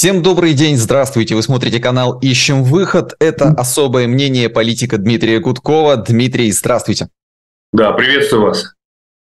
Всем добрый день, здравствуйте. Вы смотрите канал «Ищем выход». Это особое мнение политика Дмитрия Гудкова. Дмитрий, здравствуйте. Да, приветствую вас.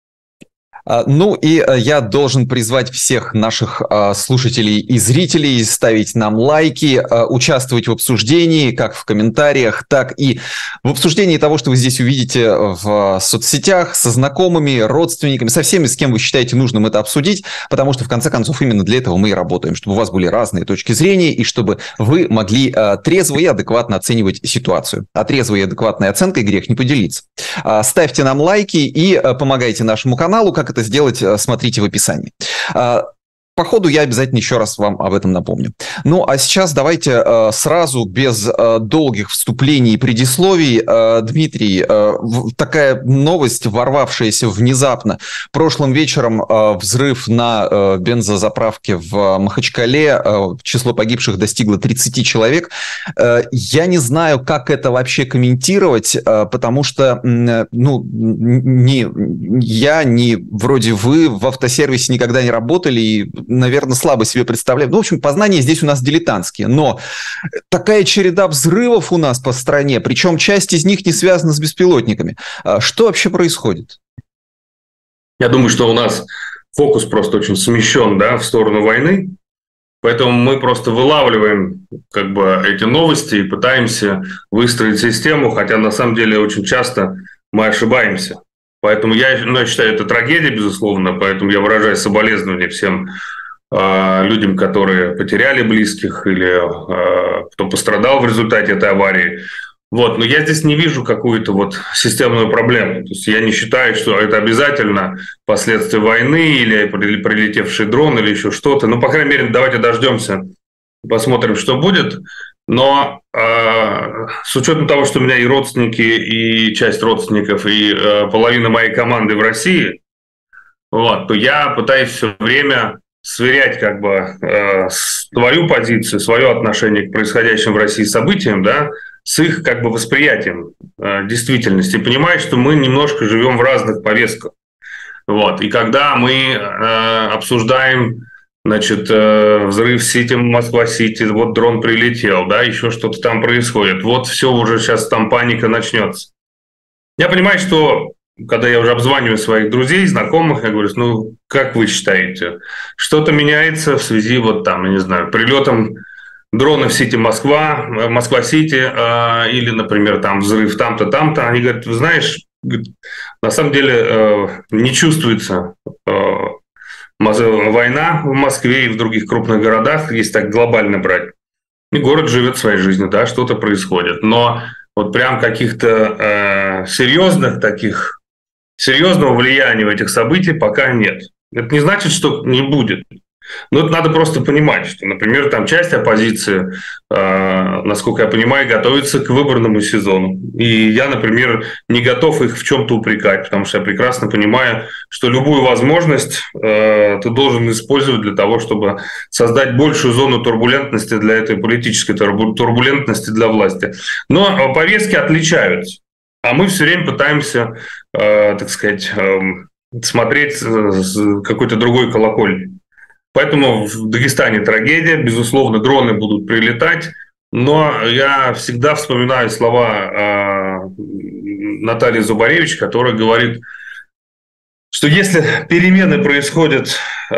Я должен призвать всех наших слушателей и зрителей ставить нам лайки, участвовать в обсуждении, как в комментариях, так и в обсуждении того, что вы здесь увидите в соцсетях, со знакомыми, родственниками, со всеми, с кем вы считаете нужным это обсудить, потому что, в конце концов, именно для этого мы и работаем, чтобы у вас были разные точки зрения и чтобы вы могли трезво и адекватно оценивать ситуацию. А трезвой и адекватной оценкой грех не поделиться. Ставьте нам лайки и помогайте нашему каналу. Как это сделать, смотрите в описании. По ходу я обязательно еще раз вам об этом напомню. Ну, а сейчас давайте сразу, без долгих вступлений и предисловий. Дмитрий, такая новость, ворвавшаяся внезапно. Прошлым вечером взрыв на бензозаправке в Махачкале. Число погибших достигло 30 человек. Я не знаю, как это вообще комментировать, потому что ни я, ни вроде вы в автосервисе никогда не работали и, наверное, слабо себе представляем. Ну, в общем, познания здесь у нас дилетантские. Но такая череда взрывов у нас по стране, причем часть из них не связана с беспилотниками. Что вообще происходит? Я думаю, что у нас фокус просто очень смещен, да, в сторону войны. Поэтому мы просто вылавливаем эти новости и пытаемся выстроить систему, хотя на самом деле очень часто мы ошибаемся. Поэтому я считаю, это трагедия, безусловно, поэтому я выражаю соболезнования всем людям, которые потеряли близких или кто пострадал в результате этой аварии. Но я здесь не вижу какую-то системную проблему. То есть я не считаю, что это обязательно последствия войны или прилетевший дрон или еще что-то. По крайней мере, давайте дождемся, посмотрим, что будет. Но с учетом того, что у меня и родственники, и часть родственников, и половина моей команды в России, то я пытаюсь все время сверять свою позицию, свое отношение к происходящим в России событиям, да, с их восприятием действительности. И понимаю, что мы немножко живем в разных повестках. И когда мы обсуждаем взрыв в Сити, Москва-Сити, дрон прилетел, да, еще что-то там происходит. Все уже сейчас там паника начнется. Я понимаю, что когда я уже обзваниваю своих друзей, знакомых, я говорю, как вы считаете, что-то меняется в связи прилетом дрона в Сити Москва-Сити, или, например, там взрыв там-то, там-то. Они говорят, вы знаешь, на самом деле не чувствуется война в Москве и в других крупных городах, если так глобально брать. И город живет своей жизнью, да, что-то происходит. Но прям каких-то серьезного влияния в этих событий пока нет. Это не значит, что не будет. Но это надо просто понимать, что, например, там часть оппозиции, насколько я понимаю, готовится к выборному сезону. И я, например, не готов их в чем-то упрекать, потому что я прекрасно понимаю, что любую возможность ты должен использовать для того, чтобы создать большую зону турбулентности для этой политической турбулентности для власти. Но повестки отличаются. А мы все время пытаемся, смотреть с какой-то другой колокольни. Поэтому в Дагестане трагедия, безусловно, дроны будут прилетать, но я всегда вспоминаю слова Натальи Зубаревич, которая говорит, что если перемены происходят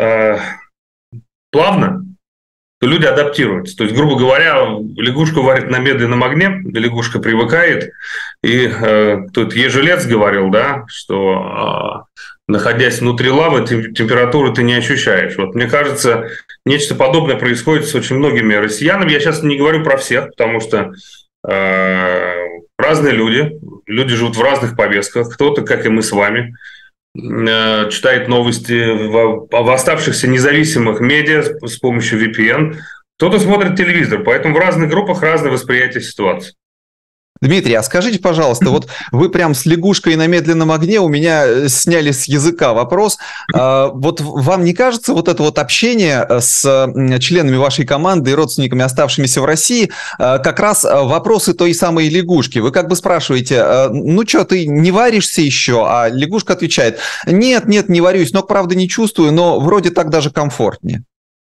плавно, то люди адаптируются. То есть, грубо говоря, лягушку варят на медленном огне, лягушка привыкает, и тут Ежелец говорил, да, что находясь внутри лавы, температуру ты не ощущаешь. Мне кажется, нечто подобное происходит с очень многими россиянами. Я сейчас не говорю про всех, потому что разные люди живут в разных повестках. Кто-то, как и мы с вами, читает новости в оставшихся независимых медиа с помощью VPN. Кто-то смотрит телевизор. Поэтому в разных группах разное восприятие ситуации. Дмитрий, а скажите, пожалуйста, вы прям с лягушкой на медленном огне у меня сняли с языка вопрос. Вам не кажется это общение с членами вашей команды и родственниками, оставшимися в России, как раз вопросы той самой лягушки? Вы спрашиваете, ты не варишься еще? А лягушка отвечает, нет, не варюсь, правда не чувствую, но вроде так даже комфортнее.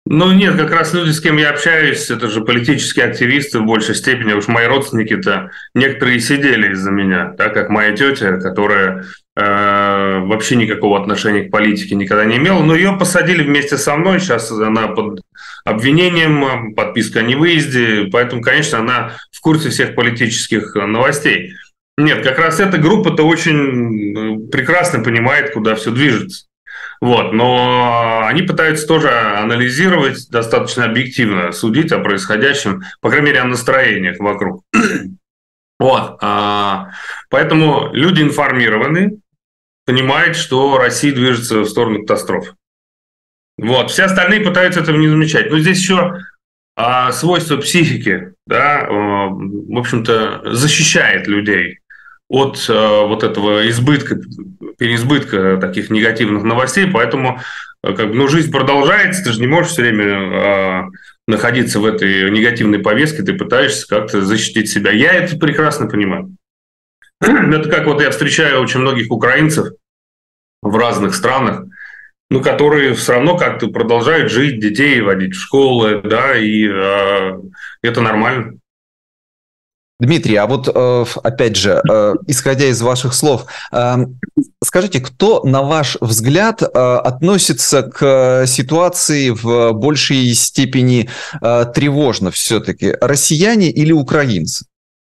Ну, нет, как раз люди, с кем я общаюсь, это же политические активисты в большей степени. Уж мои родственники-то некоторые сидели из-за меня, так как моя тетя, которая вообще никакого отношения к политике никогда не имела. Но ее посадили вместе со мной. Сейчас она под обвинением, подписка о невыезде. Поэтому, конечно, она в курсе всех политических новостей. Нет, как раз эта группа-то очень прекрасно понимает, куда все движется. Вот, но они пытаются тоже анализировать, достаточно объективно судить о происходящем, по крайней мере, о настроениях вокруг. Вот, поэтому люди информированы, понимают, что Россия движется в сторону катастрофы. Вот, все остальные пытаются этого не замечать. Но здесь еще свойство психики, да, в общем-то, защищает людей от вот этого переизбытка таких негативных новостей, поэтому жизнь продолжается, ты же не можешь все время находиться в этой негативной повестке, ты пытаешься как-то защитить себя. Я это прекрасно понимаю. Это как вот я встречаю очень многих украинцев в разных странах, которые все равно как-то продолжают жить, детей водить в школы, да, и это нормально. Дмитрий, а вот опять же, исходя из ваших слов, скажите, кто, на ваш взгляд, относится к ситуации в большей степени тревожно все-таки? Россияне или украинцы?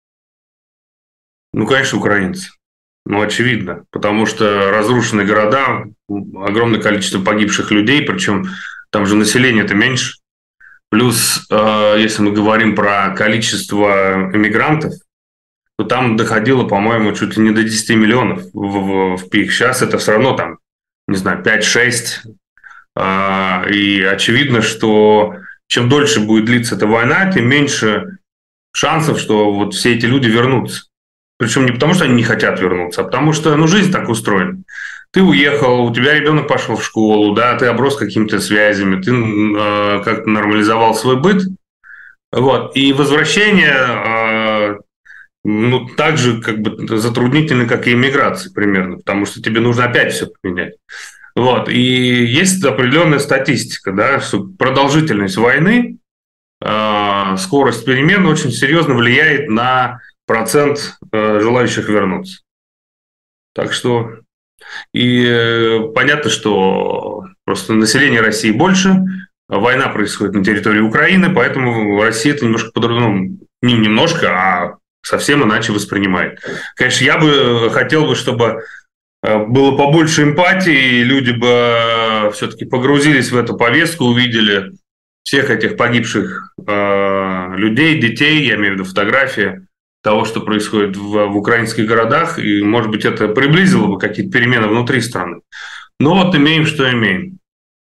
Ну, конечно, украинцы. Ну, очевидно. Потому что разрушены города, огромное количество погибших людей, причем там же население-то меньше. Плюс, если мы говорим про количество эмигрантов, то там доходило, по-моему, чуть ли не до 10 миллионов в пик. Сейчас это все равно там, не знаю, 5-6. И очевидно, что чем дольше будет длиться эта война, тем меньше шансов, что вот все эти люди вернутся. Причем не потому, что они не хотят вернуться, а потому что, жизнь так устроена. Ты уехал, у тебя ребенок пошел в школу, да, ты оброс какими-то связями, ты как-то нормализовал свой быт. Вот. И возвращение так же затруднительно, как и иммиграция примерно, потому что тебе нужно опять все поменять. Вот. И есть определенная статистика, да, что продолжительность войны, скорость перемен очень серьезно влияет на процент желающих вернуться. Так что и понятно, что просто население России больше, война происходит на территории Украины, поэтому Россия это немножко по-другому, не немножко, а совсем иначе воспринимает. Конечно, я бы хотел, чтобы было побольше эмпатии, и люди бы все-таки погрузились в эту повестку, увидели всех этих погибших людей, детей, я имею в виду фотографии того, что происходит в украинских городах, и, может быть, это приблизило бы какие-то перемены внутри страны. Но вот имеем, что имеем.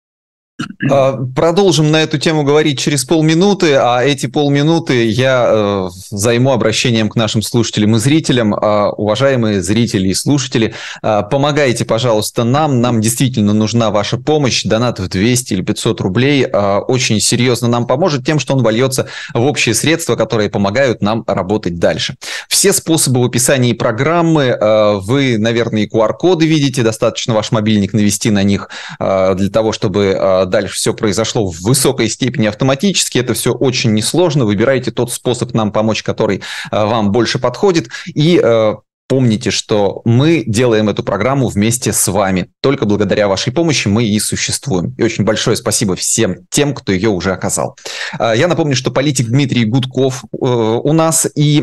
Продолжим на эту тему говорить через полминуты, а эти полминуты я займу обращением к нашим слушателям и зрителям. Уважаемые зрители и слушатели, помогайте, пожалуйста, нам действительно нужна ваша помощь. Донат в 200 или 500 рублей очень серьезно нам поможет тем, что он вольется в общие средства, которые помогают нам работать дальше. Все способы в описании программы. Вы, наверное, и QR-коды видите. Достаточно ваш мобильник навести на них для того, чтобы дальше все произошло в высокой степени автоматически. Это все очень несложно. Выбирайте тот способ нам помочь, который вам больше подходит. И помните, что мы делаем эту программу вместе с вами. Только благодаря вашей помощи мы и существуем. И очень большое спасибо всем тем, кто ее уже оказал. Я напомню, что политик Дмитрий Гудков у нас. И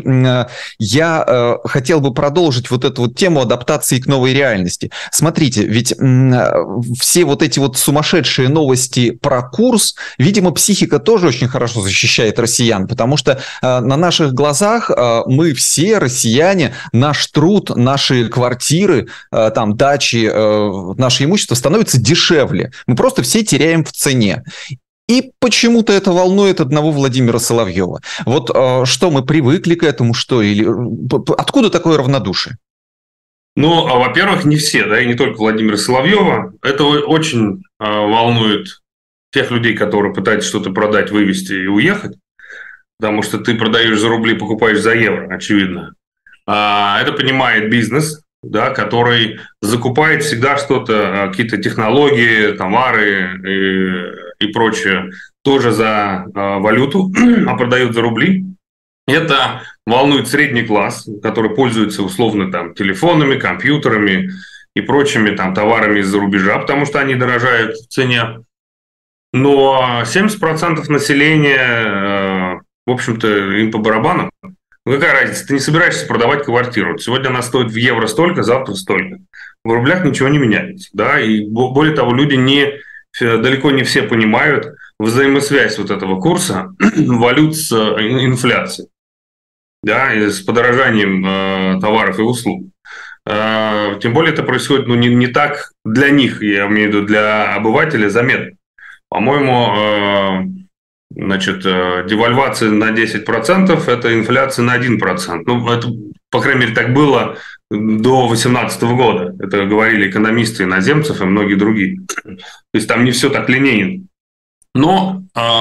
я хотел бы продолжить вот эту вот тему адаптации к новой реальности. Смотрите, ведь все вот эти вот сумасшедшие новости про курс, видимо, психика тоже очень хорошо защищает россиян, потому что на наших глазах мы все, россияне, наш труд, наши квартиры, там, дачи, наше имущество становится дешевле. Мы просто все теряем в цене. И почему-то это волнует одного Владимира Соловьева. Вот что, мы привыкли к этому, что? Или откуда такое равнодушие? Ну, во-первых, не все, да, и не только Владимира Соловьева. Это очень волнует тех людей, которые пытаются что-то продать, вывести и уехать. Потому что ты продаешь за рубли, покупаешь за евро, очевидно. Это понимает бизнес, да, который закупает всегда что-то, какие-то технологии, товары, и прочее тоже за валюту, а продают за рубли. Это волнует средний класс, который пользуется условно там телефонами, компьютерами и прочими там товарами из-за рубежа, потому что они дорожают в цене. Но 70% населения, в общем-то, им по барабану. Ну, какая разница? Ты не собираешься продавать квартиру. Сегодня она стоит в евро столько, завтра столько. В рублях ничего не меняется. Да? И более того, люди далеко не все понимают взаимосвязь вот этого курса валют с инфляцией, да, и с подорожанием товаров и услуг. Тем более это происходит не так для них, я имею в виду для обывателя, заметно. По-моему, девальвация на 10% – это инфляция на 1%. Ну, это, по крайней мере, так было до 2018 года. Это говорили экономисты иноземцев и многие другие. То есть там не все так линейно. Но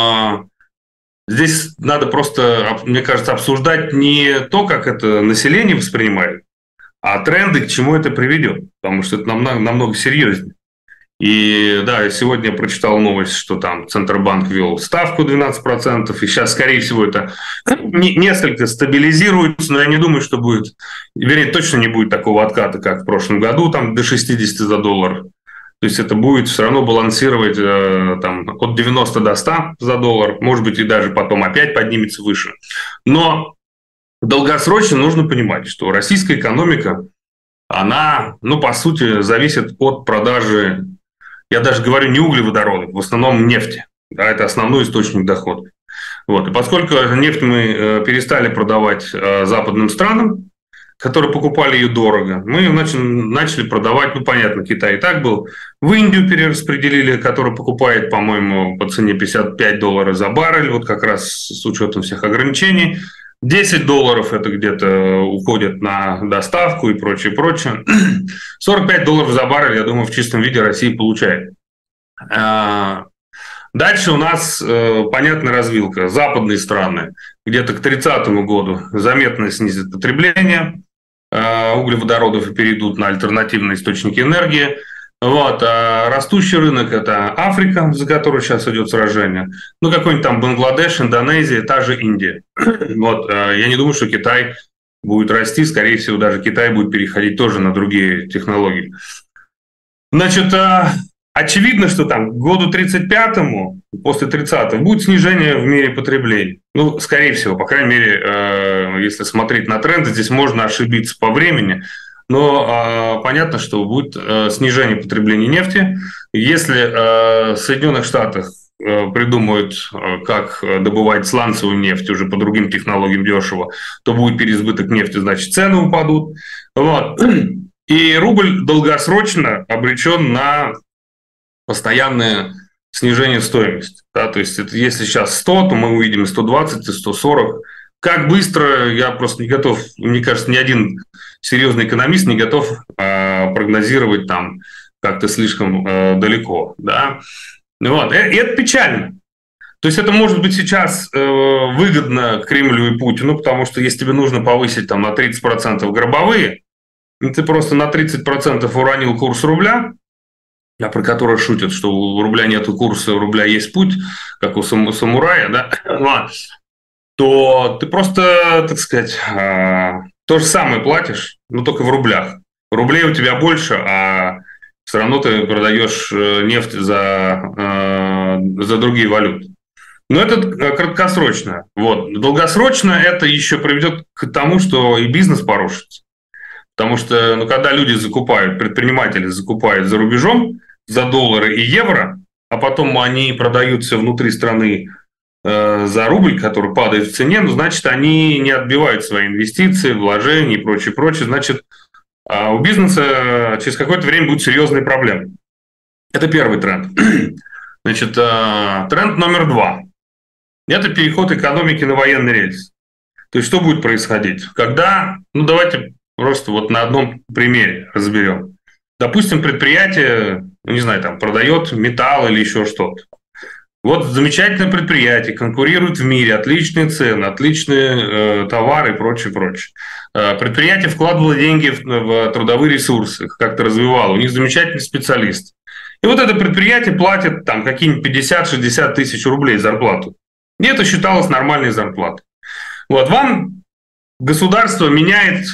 здесь надо просто, мне кажется, обсуждать не то, как это население воспринимает, а тренды, к чему это приведет. Потому что это намного серьезнее. И да, сегодня я прочитал новость, что там Центробанк ввел ставку 12%, и сейчас, скорее всего, это несколько стабилизируется, но я не думаю, что будет, вернее, точно не будет такого отката, как в прошлом году, там до 60 за доллар. То есть это будет все равно балансировать там, от 90 до 100 за доллар, может быть, и даже потом опять поднимется выше. Но долгосрочно нужно понимать, что российская экономика, она, по сути, зависит от продажи, я даже говорю, не углеводородов, в основном нефти. Да, это основной источник дохода. Вот. И поскольку нефть мы перестали продавать западным странам, которые покупали ее дорого, мы ее начали продавать, понятно, Китай и так был, в Индию перераспределили, который покупает, по-моему, по цене $55 за баррель, вот как раз с учетом всех ограничений. $10 это где-то уходит на доставку и прочее. $45 за баррель, я думаю, в чистом виде Россия получает. Дальше у нас понятная развилка. Западные страны где-то к 30 году заметно снизят потребление углеводородов и перейдут на альтернативные источники энергии. Вот. А растущий рынок – это Африка, за которую сейчас идет сражение. Какой-нибудь там Бангладеш, Индонезия, та же Индия. Вот. Я не думаю, что Китай будет расти. Скорее всего, даже Китай будет переходить тоже на другие технологии. Значит, очевидно, что там к году 35-му, после 30-го, будет снижение в мире потребления. Скорее всего, по крайней мере, если смотреть на тренды, здесь можно ошибиться по времени. Но понятно, что будет снижение потребления нефти. Если в Соединенных Штатах придумают, как добывать сланцевую нефть уже по другим технологиям дешево, то будет переизбыток нефти, значит, цены упадут. Вот. И рубль долгосрочно обречен на постоянное снижение стоимости. Да? То есть, если сейчас 100, то мы увидим и 120, и 140. Как быстро, я просто не готов, мне кажется, ни один серьезный экономист не готов прогнозировать там как-то слишком далеко. Да? Вот. И это печально. То есть это может быть сейчас выгодно Кремлю и Путину, потому что если тебе нужно повысить там, на 30% гробовые, ты просто на 30% уронил курс рубля, про который шутят, что у рубля нет курса, у рубля есть путь, как у самурая, да? То ты просто, так сказать, то же самое платишь, но только в рублях. Рублей у тебя больше, а все равно ты продаешь нефть за другие валюты. Но это краткосрочно. Вот. Долгосрочно это еще приведет к тому, что и бизнес порушится. Потому что, когда люди закупают, предприниматели закупают за рубежом за доллары и евро, а потом они продаются внутри страны за рубль, который падает в цене, значит, они не отбивают свои инвестиции, вложения и прочее. Значит, у бизнеса через какое-то время будут серьезные проблемы. Это первый тренд. Значит, тренд номер 2. Это переход экономики на военный рельс. То есть, что будет происходить? Когда, давайте просто вот на одном примере разберем. Допустим, предприятие, продает металл или еще что-то. Вот замечательное предприятие, конкурирует в мире, отличные цены, отличные товары и прочее. Предприятие вкладывало деньги в трудовые ресурсы, как-то развивало, у них замечательный специалист. И вот это предприятие платит там какие-нибудь 50-60 тысяч рублей зарплату. И это считалось нормальной зарплатой. Вот вам государство меняет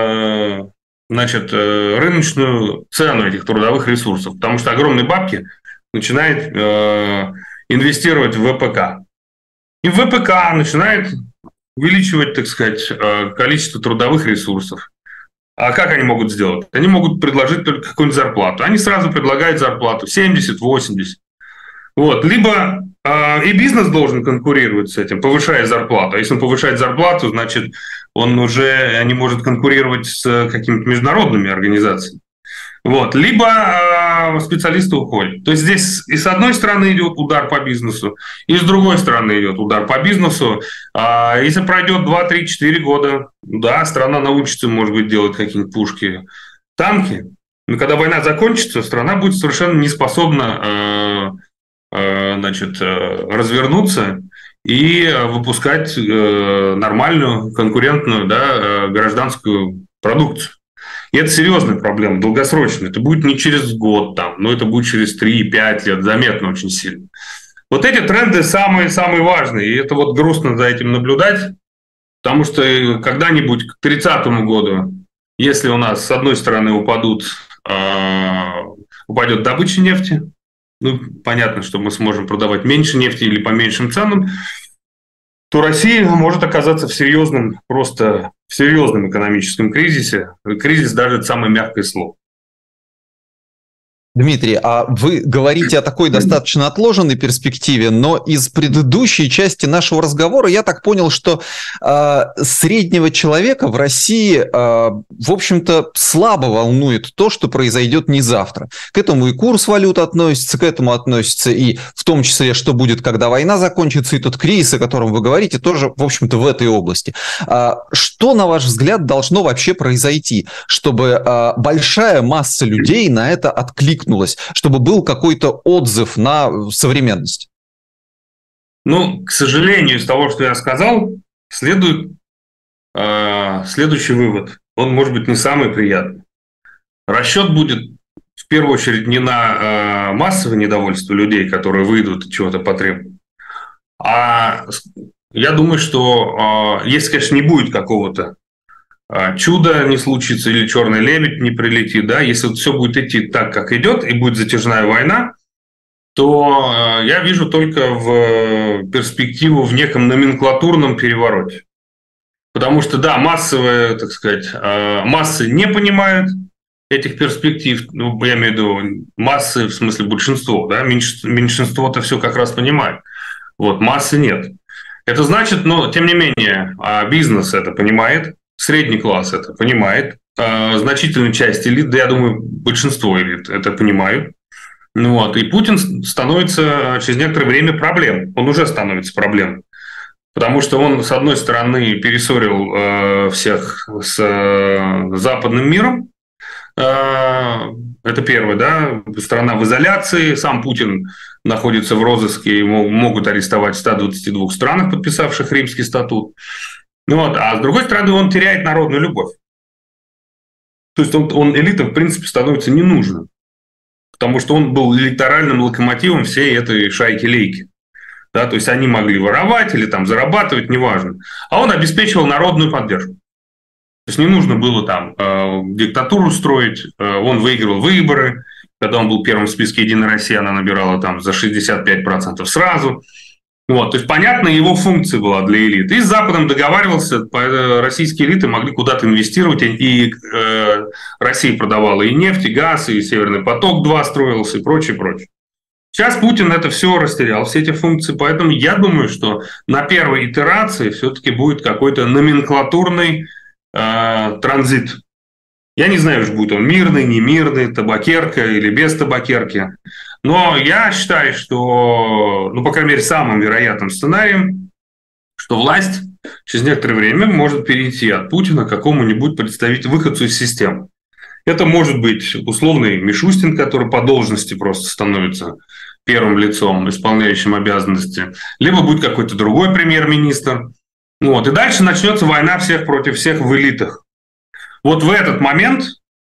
рыночную цену этих трудовых ресурсов, потому что огромные бабки начинает инвестировать в ВПК. И ВПК начинает увеличивать, так сказать, количество трудовых ресурсов. А как они могут сделать? Они могут предложить только какую-нибудь зарплату. Они сразу предлагают зарплату 70-80. Вот. Либо и бизнес должен конкурировать с этим, повышая зарплату. А если он повышает зарплату, значит, он уже не может конкурировать с какими-то международными организациями. Вот. Либо специалисты уходят. То есть здесь и с одной стороны идет удар по бизнесу, и с другой стороны идет удар по бизнесу. Если пройдет 2, 3, 4 года, да, страна научится, может быть, делать какие-нибудь пушки, танки. Но когда война закончится, страна будет совершенно не способна развернуться и выпускать нормальную, конкурентную, да, гражданскую продукцию. И это серьезная проблема, долгосрочная. Это будет не через год, но это будет через 3-5 лет, заметно очень сильно. Вот эти тренды самые важные. И это вот грустно за этим наблюдать, потому что когда-нибудь к 30 году, если у нас с одной стороны упадет добыча нефти, понятно, что мы сможем продавать меньше нефти или по меньшим ценам, то Россия может оказаться в серьезном экономическом кризисе. Кризис даже это самое мягкое слово. Дмитрий, а вы говорите о такой достаточно отложенной перспективе, но из предыдущей части нашего разговора я так понял, что среднего человека в России, в общем-то, слабо волнует то, что произойдет не завтра. К этому и курс валют относится, к этому относится и в том числе, что будет, когда война закончится, и тот кризис, о котором вы говорите, тоже, в общем-то, в этой области. Что, на ваш взгляд, должно вообще произойти, чтобы большая масса людей на это откликнулась? Чтобы был какой-то отзыв на современность? К сожалению, из того, что я сказал, следует следующий вывод. Он может быть не самый приятный. Расчет будет в первую очередь не на массовое недовольство людей, которые выйдут и чего-то потребуют, а я думаю, что если, конечно, не будет какого-то чудо не случится или черный лебедь не прилетит, да, если вот все будет идти так, как идет, и будет затяжная война, то я вижу только в перспективу в неком номенклатурном перевороте. Потому что, да, массы не понимают этих перспектив, я имею в виду массы, в смысле большинство, да, меньшинство-то все как раз понимает, вот, массы нет. Это значит, тем не менее, бизнес это понимает, средний класс это понимает, значительная часть элит, да я думаю, большинство элит это понимают. И Путин становится через некоторое время проблемой. Он уже становится проблемой. Потому что он, с одной стороны, перессорил всех с западным миром. Это первое, да, страна в изоляции. Сам Путин находится в розыске, его могут арестовать в 122 странах, подписавших Римский статут. А с другой стороны, он теряет народную любовь. То есть он элитам, в принципе, становится ненужным. Потому что он был электоральным локомотивом всей этой шайки-лейки. Да, то есть они могли воровать или там зарабатывать, неважно. А он обеспечивал народную поддержку. То есть не нужно было там диктатуру строить. Он выигрывал выборы. Когда он был первым в списке «Единая Россия», она набирала там за 65% сразу. То есть, понятно, его функция была для элит. И с Западом договаривался, российские элиты могли куда-то инвестировать, и Россия продавала и нефть, и газ, и Северный поток-2 строился, и прочее, прочее. Сейчас Путин это все растерял, все эти функции, поэтому я думаю, что на первой итерации все-таки будет какой-то номенклатурный транзит. Я не знаю, уж будет он мирный, не мирный, табакерка или без табакерки. Но я считаю, что, по крайней мере, самым вероятным сценарием, что власть через некоторое время может перейти от Путина к какому-нибудь представителю, выходцу из системы. Это может быть условный Мишустин, который по должности просто становится первым лицом, исполняющим обязанности, либо будет какой-то другой премьер-министр. И дальше начнется война всех против всех в элитах. В этот момент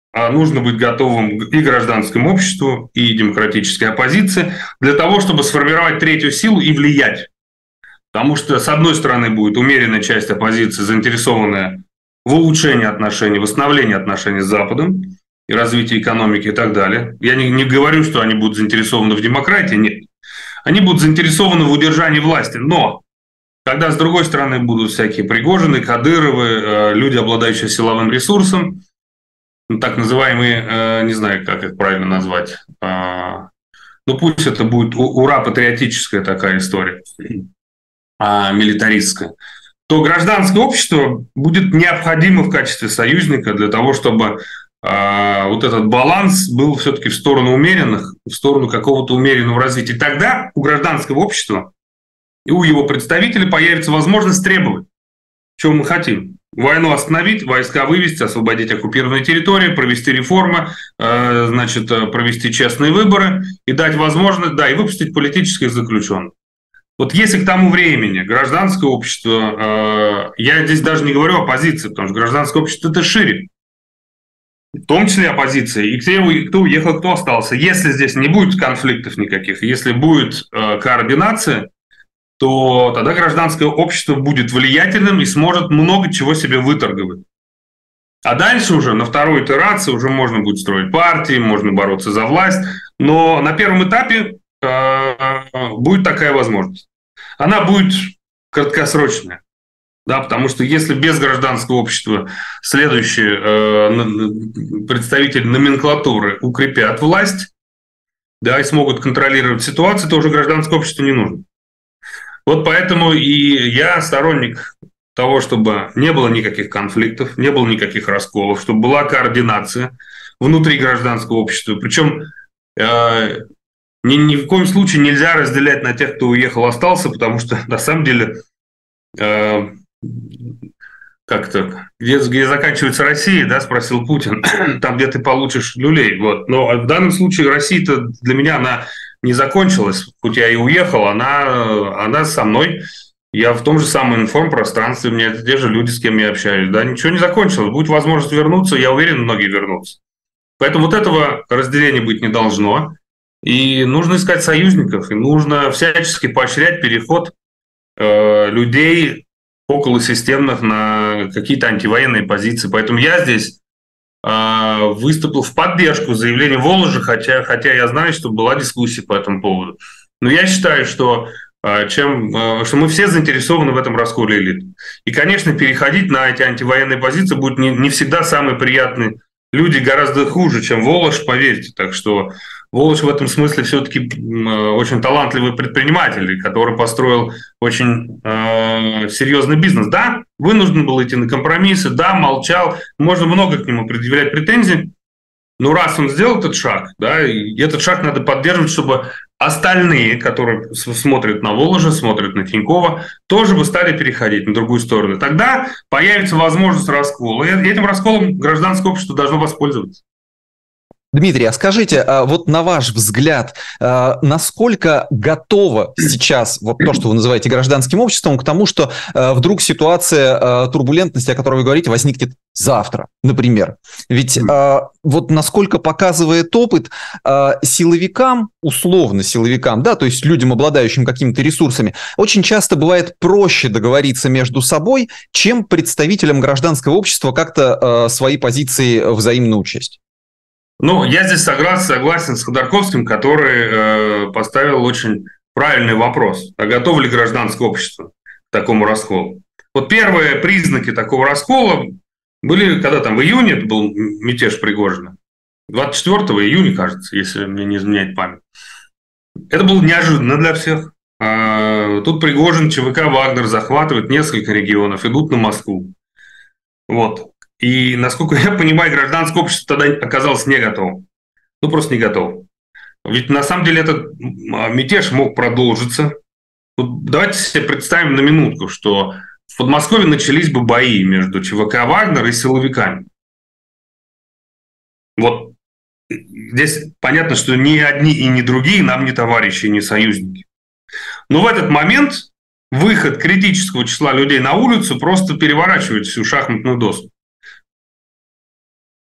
нужно быть готовым и гражданскому обществу, и демократической оппозиции для того, чтобы сформировать третью силу и влиять. Потому что, с одной стороны, будет умеренная часть оппозиции, заинтересованная в улучшении отношений, восстановлении отношений с Западом и развитии экономики и так далее. Я не говорю, что они будут заинтересованы в демократии, нет. Они будут заинтересованы в удержании власти. Но когда, с другой стороны, будут всякие Пригожины, Кадыровы, люди, обладающие силовым ресурсом, так называемые, не знаю, как их правильно назвать, ну пусть это будет ура-патриотическая такая история, милитаристская, то гражданское общество будет необходимо в качестве союзника для того, чтобы вот этот баланс был все-таки в сторону умеренных, в сторону какого-то умеренного развития. И тогда у гражданского общества и у его представителей появится возможность требовать, чего мы хотим. Войну остановить, войска вывести, освободить оккупированные территории, провести реформы, значит, провести честные выборы и дать возможность, да, и выпустить политических заключенных. Вот если к тому времени гражданское общество, я здесь даже не говорю о оппозиции, потому что гражданское общество – это шире, в том числе оппозиция, и кто уехал, кто остался. Если здесь не будет конфликтов никаких, если будет координация, то тогда гражданское общество будет влиятельным и сможет много чего себе выторговать. А дальше уже на второй итерации уже можно будет строить партии, можно бороться за власть. Но на первом этапе будет такая возможность. Она будет краткосрочная. Да, потому что если без гражданского общества следующие представители номенклатуры укрепят власть, да, и смогут контролировать ситуацию, то уже гражданское общество не нужно. Вот поэтому и я сторонник того, чтобы не было никаких конфликтов, не было никаких расколов, чтобы была координация внутри гражданского общества. Причем ни в коем случае нельзя разделять на тех, кто уехал, остался, потому что на самом деле как-то где заканчивается Россия, да, спросил Путин, там, где ты получишь люлей. Вот. Но в данном случае Россия-то для меня она не закончилась, хоть я и уехал, она со мной. Я в том же самом информпространстве, у меня те же люди, с кем я общаюсь. Да, ничего не закончилось. Будет возможность вернуться, я уверен, многие вернутся. Поэтому вот этого разделения быть не должно. И нужно искать союзников, и нужно всячески поощрять переход людей околосистемных на какие-то антивоенные позиции. Поэтому я здесь выступил в поддержку заявления Воложа, хотя я знаю, что была дискуссия по этому поводу. Но я считаю, что мы все заинтересованы в этом расколе элит. И, конечно, переходить на эти антивоенные позиции будет не всегда самый приятный. Люди гораздо хуже, чем Волож, поверьте. Так что Волож в этом смысле все-таки очень талантливый предприниматель, который построил очень серьезный бизнес. Да, вынужден был идти на компромиссы, да, молчал. Можно много к нему предъявлять претензий. Но раз он сделал этот шаг, да, и этот шаг надо поддерживать, чтобы остальные, которые смотрят на Воложа, смотрят на Тинькова, тоже бы стали переходить на другую сторону. Тогда появится возможность раскола. И этим расколом гражданское общество должно воспользоваться. Дмитрий, а скажите, вот на ваш взгляд, насколько готово сейчас вот то, что вы называете гражданским обществом, к тому, что вдруг ситуация турбулентности, о которой вы говорите, возникнет завтра, например? Ведь вот насколько показывает опыт, силовикам, условно силовикам, да, то есть людям, обладающим какими-то ресурсами, очень часто бывает проще договориться между собой, чем представителям гражданского общества как-то свои позиции взаимно учесть. Ну, я здесь согласен с Ходорковским, который поставил очень правильный вопрос. А готово ли гражданское общество к такому расколу? Вот первые признаки такого раскола были, когда там в июне, это был мятеж Пригожина, 24 июня, кажется, если мне не изменяет память. Это было неожиданно для всех. Тут Пригожин, ЧВК «Вагнер» захватывает несколько регионов, идут на Москву. Вот. И, насколько я понимаю, гражданское общество тогда оказалось не готовым. Ну, просто не готово. Ведь, на самом деле, этот мятеж мог продолжиться. Вот давайте себе представим на минутку, что в Подмосковье начались бы бои между ЧВК «Вагнер» и силовиками. Вот здесь понятно, что ни одни и ни другие нам не товарищи, не союзники. Но в этот момент выход критического числа людей на улицу просто переворачивает всю шахматную доску.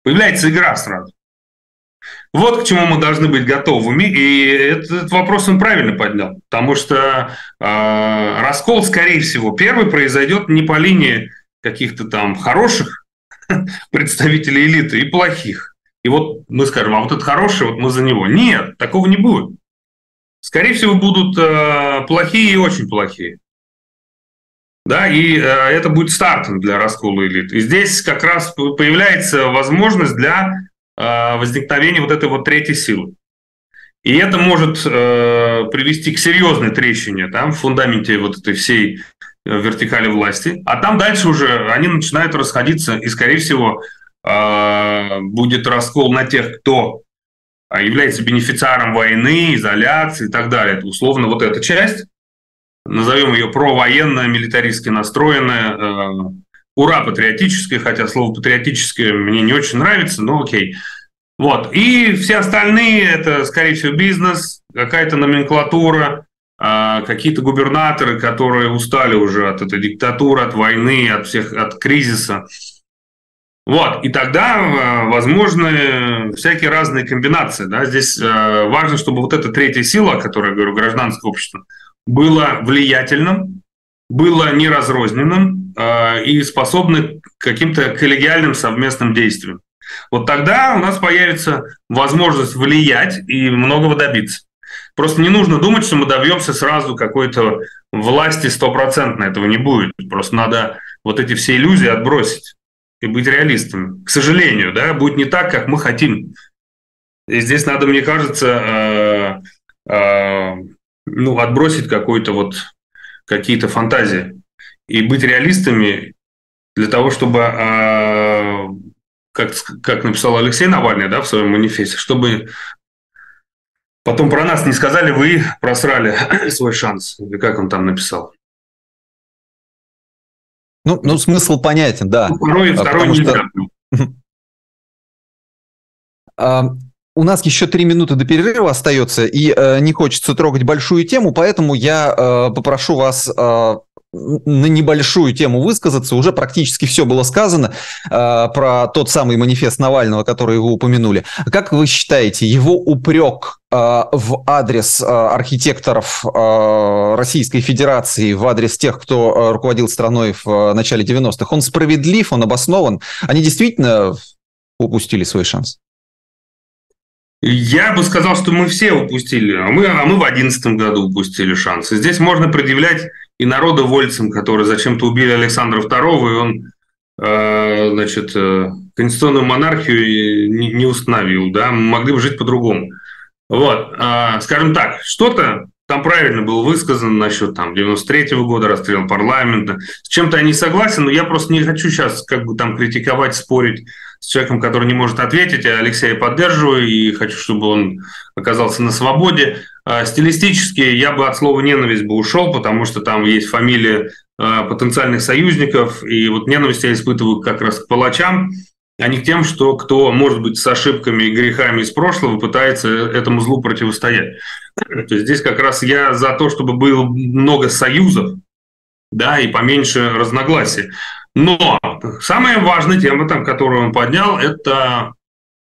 Появляется игра сразу. Вот к чему мы должны быть готовыми, и этот вопрос он правильно поднял, потому что раскол, скорее всего, первый произойдет не по линии каких-то там хороших представителей элиты и плохих. И вот мы скажем, а вот это хороший, вот мы за него. Нет, такого не будет. Скорее всего, будут плохие и очень плохие. Да, и это будет стартом для раскола элит. И здесь как раз появляется возможность для возникновения вот этой вот третьей силы. И это может привести к серьезной трещине там, в фундаменте вот этой всей вертикали власти. А там дальше уже они начинают расходиться, и, скорее всего, будет раскол на тех, кто является бенефициаром войны, изоляции и так далее. Это условно вот эта часть, назовем ее провоенная, милитаристски настроенная, ура, патриотическая, хотя слово патриотическое мне не очень нравится, но окей. Вот. И все остальные, это, скорее всего, бизнес, какая-то номенклатура, какие-то губернаторы, которые устали уже от этой диктатуры, от войны, от кризиса. Вот. И тогда возможны всякие разные комбинации. Да? Здесь важно, чтобы вот эта третья сила, о которой я говорю, гражданское общество, было влиятельным, было неразрозненным и способно к каким-то коллегиальным совместным действиям. Вот тогда у нас появится возможность влиять и многого добиться. Просто не нужно думать, что мы добьемся сразу какой-то власти 100%. Этого не будет. Просто надо вот эти все иллюзии отбросить и быть реалистами. К сожалению, да, будет не так, как мы хотим. И здесь надо, мне кажется, отбросить какие-то фантазии и быть реалистами для того, чтобы, как написал Алексей Навальный, да, в своем манифесте, чтобы потом про нас не сказали, вы просрали свой шанс. Или как он там написал? Ну, смысл понятен, да. Второй нельзя. У нас еще 3 минуты до перерыва остается, и не хочется трогать большую тему, поэтому я попрошу вас на небольшую тему высказаться. Уже практически все было сказано про тот самый манифест Навального, который вы упомянули. Как вы считаете, его упрек в адрес архитекторов Российской Федерации, в адрес тех, кто руководил страной в начале 90-х, он справедлив, он обоснован? Они действительно упустили свой шанс? Я бы сказал, что мы все упустили, а мы в 2011 году упустили шанс. И здесь можно предъявлять и народовольцам, которые зачем-то убили Александра II, и он, конституционную монархию не установил, да, мы могли бы жить по-другому. Вот, скажем так, что-то там правильно было высказано насчет 93-го года, расстрел парламента. С чем-то я не согласен, но я просто не хочу сейчас критиковать, спорить с человеком, который не может ответить. Я Алексея поддерживаю и хочу, чтобы он оказался на свободе. Стилистически я бы от слова «ненависть» бы ушел, потому что там есть фамилии потенциальных союзников, и вот ненависть я испытываю как раз к палачам, а не к тем, кто, может быть, с ошибками и грехами из прошлого пытается этому злу противостоять. То есть здесь как раз я за то, чтобы было много союзов, да, и поменьше разногласий. Но самая важная тема, которую он поднял, это,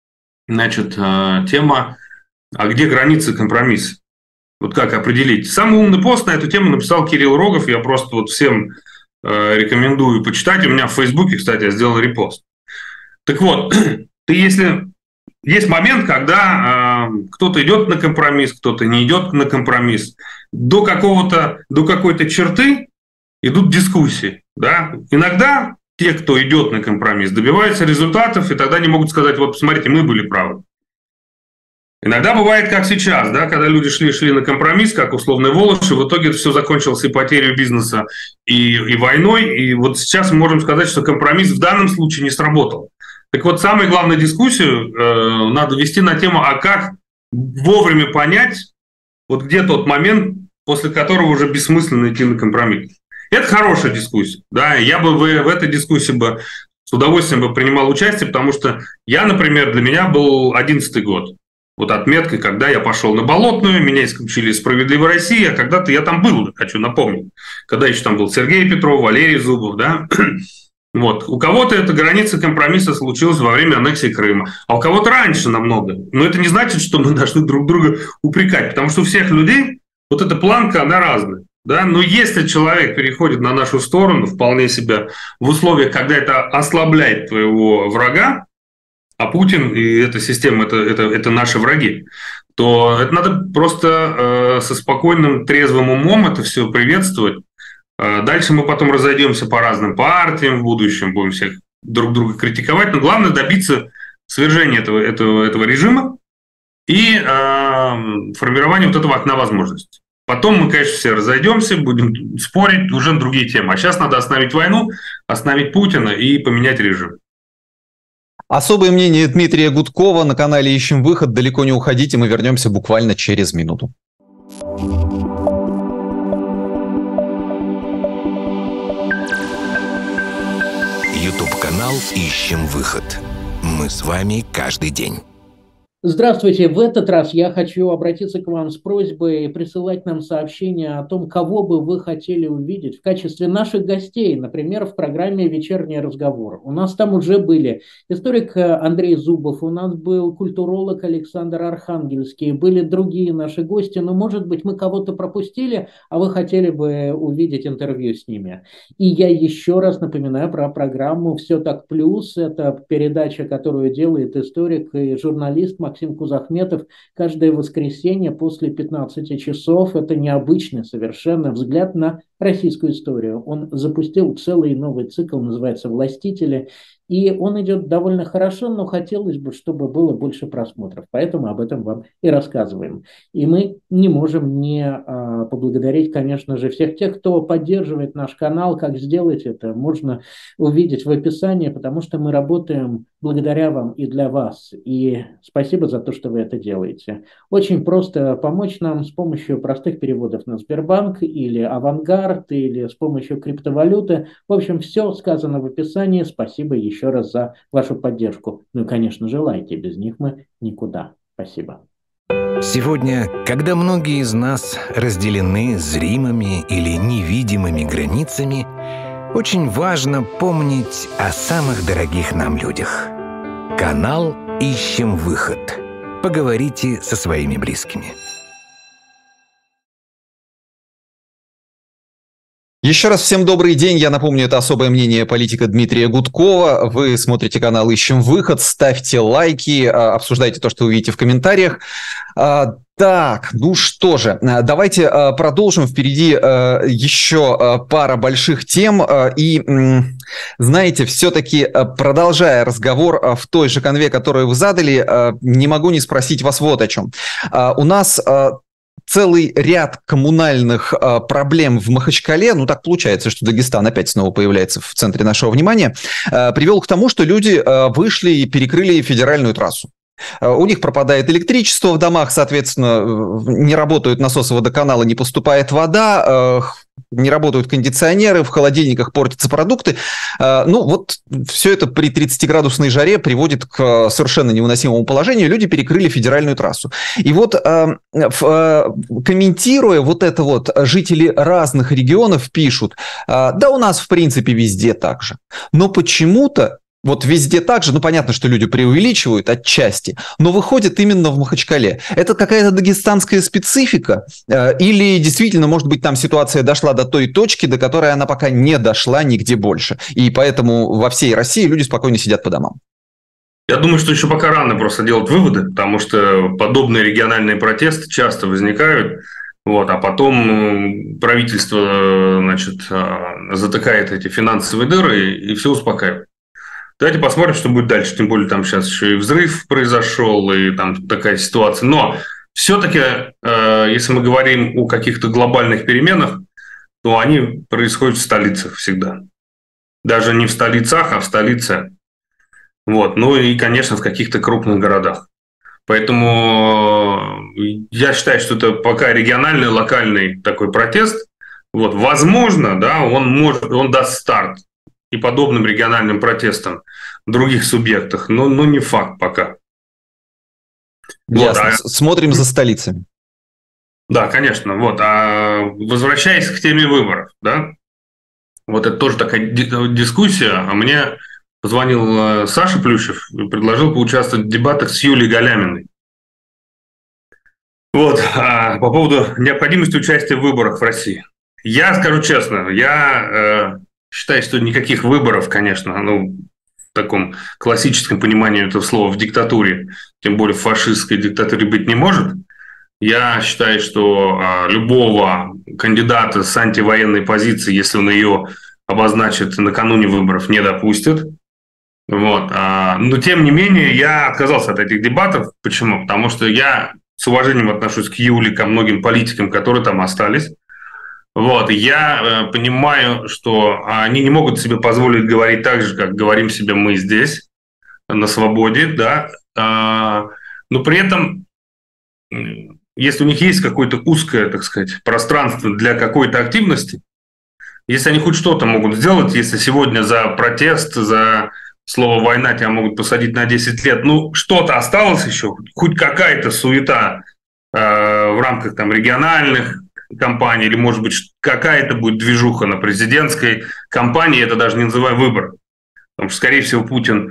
тема, а где границы компромисса? Вот как определить? Самый умный пост на эту тему написал Кирилл Рогов. Я просто всем рекомендую почитать. У меня в Фейсбуке, кстати, я сделал репост. Так вот, если есть момент, когда кто-то идет на компромисс, кто-то не идет на компромисс, до какой-то черты идут дискуссии. Да? Иногда те, кто идет на компромисс, добиваются результатов, и тогда они могут сказать: вот, посмотрите, мы были правы. Иногда бывает, как сейчас, да, когда люди шли на компромисс, как условные Волоши, в итоге это все закончилось и потерей бизнеса, и войной. И вот сейчас мы можем сказать, что компромисс в данном случае не сработал. Так вот, самую главную дискуссию надо вести на тему, а как вовремя понять, вот где тот момент, после которого уже бессмысленно идти на компромисс. Это хорошая дискуссия. Да? Я бы в этой дискуссии с удовольствием бы принимал участие, потому что для меня был 2011 год. Вот отметкой, когда я пошел на Болотную, меня исключили из «Справедливой России», а когда-то я там был, хочу напомнить. Когда еще там был Сергей Петров, Валерий Зубов, да? Вот. У кого-то эта граница компромисса случилась во время аннексии Крыма, а у кого-то раньше намного. Но это не значит, что мы должны друг друга упрекать, потому что у всех людей вот эта планка, она разная. Да? Но если человек переходит на нашу сторону, вполне себе в условиях, когда это ослабляет твоего врага, а Путин и эта система это наши враги, то это надо просто со спокойным, трезвым умом это все приветствовать. Дальше мы потом разойдемся по разным партиям в будущем, будем всех друг друга критиковать, но главное добиться свержения этого режима и формирования вот этого окна возможностей. Потом мы, конечно, все разойдемся, будем спорить уже на другие темы. А сейчас надо остановить войну, остановить Путина и поменять режим. Особое мнение Дмитрия Гудкова на канале «Ищем выход». Далеко не уходите, мы вернемся буквально через минуту. YouTube-канал «Ищем выход». Мы с вами каждый день. Здравствуйте. В этот раз я хочу обратиться к вам с просьбой присылать нам сообщения о том, кого бы вы хотели увидеть в качестве наших гостей, например, в программе «Вечерний разговор». У нас там уже были историк Андрей Зубов, у нас был культуролог Александр Архангельский, были другие наши гости, но, может быть, мы кого-то пропустили, а вы хотели бы увидеть интервью с ними. И я еще раз напоминаю про программу «Все так плюс». Это передача, которую делает историк и журналист Максим Кузахметов каждое воскресенье после 15 часов. Это необычный совершенно взгляд на российскую историю. Он запустил целый новый цикл, называется «Властители». И он идет довольно хорошо, но хотелось бы, чтобы было больше просмотров. Поэтому об этом вам и рассказываем. И мы не можем не поблагодарить, конечно же, всех тех, кто поддерживает наш канал. Как сделать это, можно увидеть в описании, потому что мы работаем благодаря вам и для вас. И спасибо за то, что вы это делаете. Очень просто помочь нам с помощью простых переводов на Сбербанк или Авангард, или с помощью криптовалюты. В общем, все сказано в описании. Спасибо еще раз за вашу поддержку. Ну и, конечно же, лайки. Без них мы никуда. Спасибо. Сегодня, когда многие из нас разделены зримыми или невидимыми границами, очень важно помнить о самых дорогих нам людях. Канал «Ищем выход». Поговорите со своими близкими. Еще раз всем добрый день. Я напомню, это особое мнение политика Дмитрия Гудкова. Вы смотрите канал «Ищем выход», ставьте лайки, обсуждайте то, что вы видите в комментариях. Так, ну что же, давайте продолжим. Впереди еще пара больших тем. И, знаете, все-таки, продолжая разговор в той же конве, которую вы задали, не могу не спросить вас вот о чем. У нас целый ряд коммунальных проблем в Махачкале, ну так получается, что Дагестан опять снова появляется в центре нашего внимания, привел к тому, что люди вышли и перекрыли федеральную трассу. У них пропадает электричество в домах, соответственно, не работают насосы водоканала, не поступает вода, не работают кондиционеры, в холодильниках портятся продукты. Ну вот все это при 30-градусной жаре приводит к совершенно невыносимому положению. Люди перекрыли федеральную трассу. И вот комментируя вот это вот, жители разных регионов пишут, да у нас в принципе везде так же. Но почему-то вот везде так же, ну понятно, что люди преувеличивают отчасти, но выходит именно в Махачкале. Это какая-то дагестанская специфика? Или действительно, может быть, там ситуация дошла до той точки, до которой она пока не дошла нигде больше? И поэтому во всей России люди спокойно сидят по домам. Я думаю, что еще пока рано просто делать выводы, потому что подобные региональные протесты часто возникают, вот, а потом правительство, значит, затыкает эти финансовые дыры и все успокаивает. Давайте посмотрим, что будет дальше. Тем более, там сейчас еще и взрыв произошел, и там такая ситуация. Но все-таки, если мы говорим о каких-то глобальных переменах, то они происходят в столицах всегда. Даже не в столицах, а в столице. Вот. Ну и, конечно, в каких-то крупных городах. Поэтому я считаю, что это пока региональный, локальный такой протест. Вот. Возможно, да, он даст старт и подобным региональным протестам в других субъектах, но не факт пока. Ясно. Вот, смотрим за столицами. Да, конечно. Вот. А возвращаясь к теме выборов, да, Вот это тоже такая дискуссия. А мне позвонил Саша Плющев и предложил поучаствовать в дебатах с Юлией Галяминой. Вот, по поводу необходимости участия в выборах в России. Я скажу честно, я считаю, что никаких выборов, конечно, в таком классическом понимании этого слова в диктатуре, тем более в фашистской диктатуре, быть не может. Я считаю, что любого кандидата с антивоенной позицией, если он ее обозначит накануне выборов, не допустят. Вот. Но, тем не менее, я отказался от этих дебатов. Почему? Потому что я с уважением отношусь к Юле, ко многим политикам, которые там остались. Вот. Я понимаю, что они не могут себе позволить говорить так же, как говорим себе мы здесь, на свободе. Да? Но при этом, если у них есть какое-то узкое, так сказать, пространство для какой-то активности, если они хоть что-то могут сделать, если сегодня за протест, за слово «война» тебя могут посадить на 10 лет, что-то осталось еще, хоть какая-то суета в рамках там региональных кампаний, или, может быть, какая-то будет движуха на президентской кампании, это даже не называя выбор. Потому что, скорее всего, Путин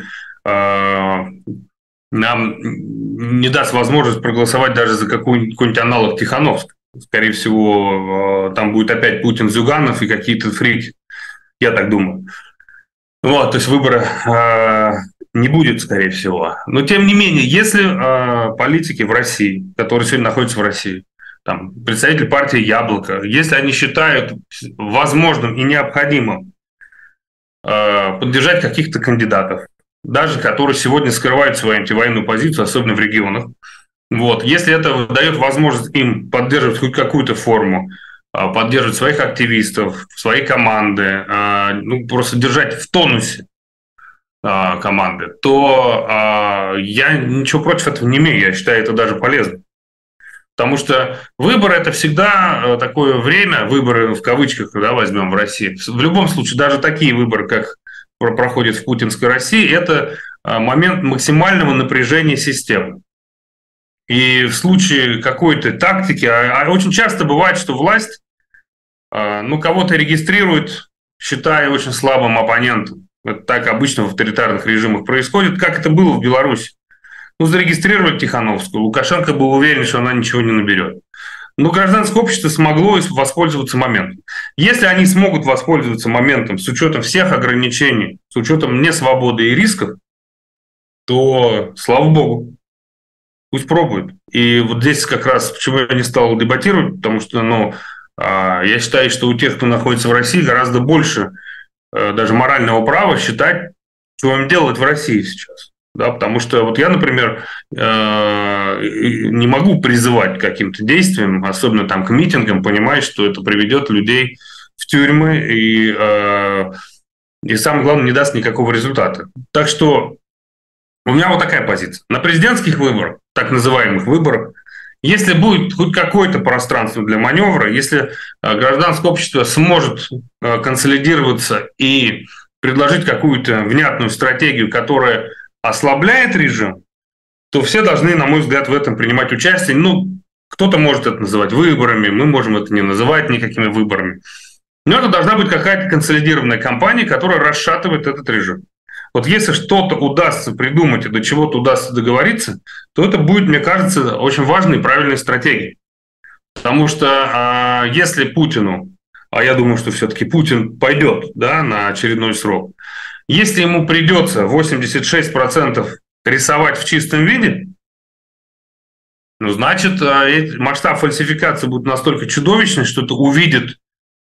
нам не даст возможность проголосовать даже за какой-нибудь аналог Тихановского. Скорее всего, там будет опять Путин, Зюганов и какие-то фрики. Я так думаю. Вот, то есть выбора не будет, скорее всего. Но, тем не менее, если политики в России, которые сегодня находятся в России, там, представители партии «Яблоко», если они считают возможным и необходимым поддержать каких-то кандидатов, даже которые сегодня скрывают свою антивоенную позицию, особенно в регионах, вот, если это дает возможность им поддерживать хоть какую-то форму, поддерживать своих активистов, свои команды, просто держать в тонусе команды, то я ничего против этого не имею. Я считаю это даже полезным. Потому что выборы – это всегда такое время, выборы в кавычках, да, возьмем в России. В любом случае, даже такие выборы, как проходят в путинской России, это момент максимального напряжения системы. И в случае какой-то тактики, очень часто бывает, что власть кого-то регистрирует, считая очень слабым оппонентом. Это так обычно в авторитарных режимах происходит, как это было в Беларуси. Зарегистрировали Тихановскую, Лукашенко был уверен, что она ничего не наберет. Но гражданское общество смогло воспользоваться моментом. Если они смогут воспользоваться моментом с учетом всех ограничений, с учетом несвободы и рисков, то слава богу. Пусть пробуют. И вот здесь как раз почему я не стал дебатировать, потому что я считаю, что у тех, кто находится в России, гораздо больше даже морального права считать, что им делать в России сейчас. Да, потому что вот я, например, не могу призывать к каким-то действиям, особенно там к митингам, понимая, что это приведет людей в тюрьмы и самое главное, не даст никакого результата. Так что у меня вот такая позиция. На президентских выборах, так называемых выборах, если будет хоть какое-то пространство для маневра, если гражданское общество сможет консолидироваться и предложить какую-то внятную стратегию, которая ослабляет режим, то все должны, на мой взгляд, в этом принимать участие. Кто-то может это называть выборами, мы можем это не называть никакими выборами. Но это должна быть какая-то консолидированная кампания, которая расшатывает этот режим. Вот если что-то удастся придумать и до чего-то удастся договориться, то это будет, мне кажется, очень важной и правильной стратегией. Потому что если Путину, а я думаю, что все-таки Путин пойдет, да, на очередной срок, если ему придется 86% рисовать в чистом виде, значит, масштаб фальсификации будет настолько чудовищный, что это увидят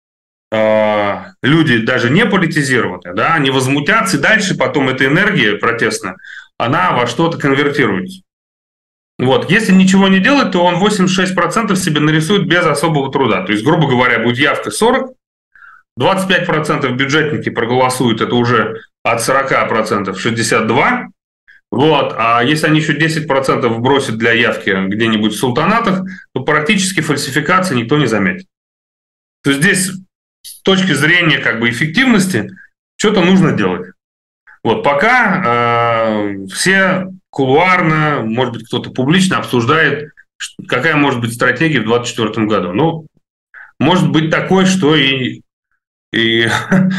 люди даже не политизированные, да, они возмутятся, и дальше потом эта энергия протестная, она во что-то конвертируется. Вот. Если ничего не делать, то он 86% себе нарисует без особого труда. То есть, грубо говоря, будет явка 40%, 25% бюджетники проголосуют, это уже от 40% 62%. Вот. А если они еще 10% бросят для явки где-нибудь в султанатах, то практически фальсификации никто не заметит. То есть здесь с точки зрения эффективности что-то нужно делать. Вот пока все кулуарно, может быть, кто-то публично обсуждает, какая может быть стратегия в 2024 году. Может быть такое, что и И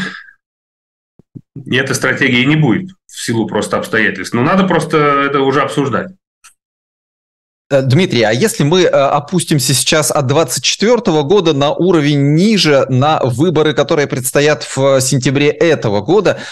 этой стратегии не будет в силу просто обстоятельств. Но надо просто это уже обсуждать. Дмитрий, а если мы опустимся сейчас от 2024 года на уровень ниже, на выборы, которые предстоят в сентябре этого года,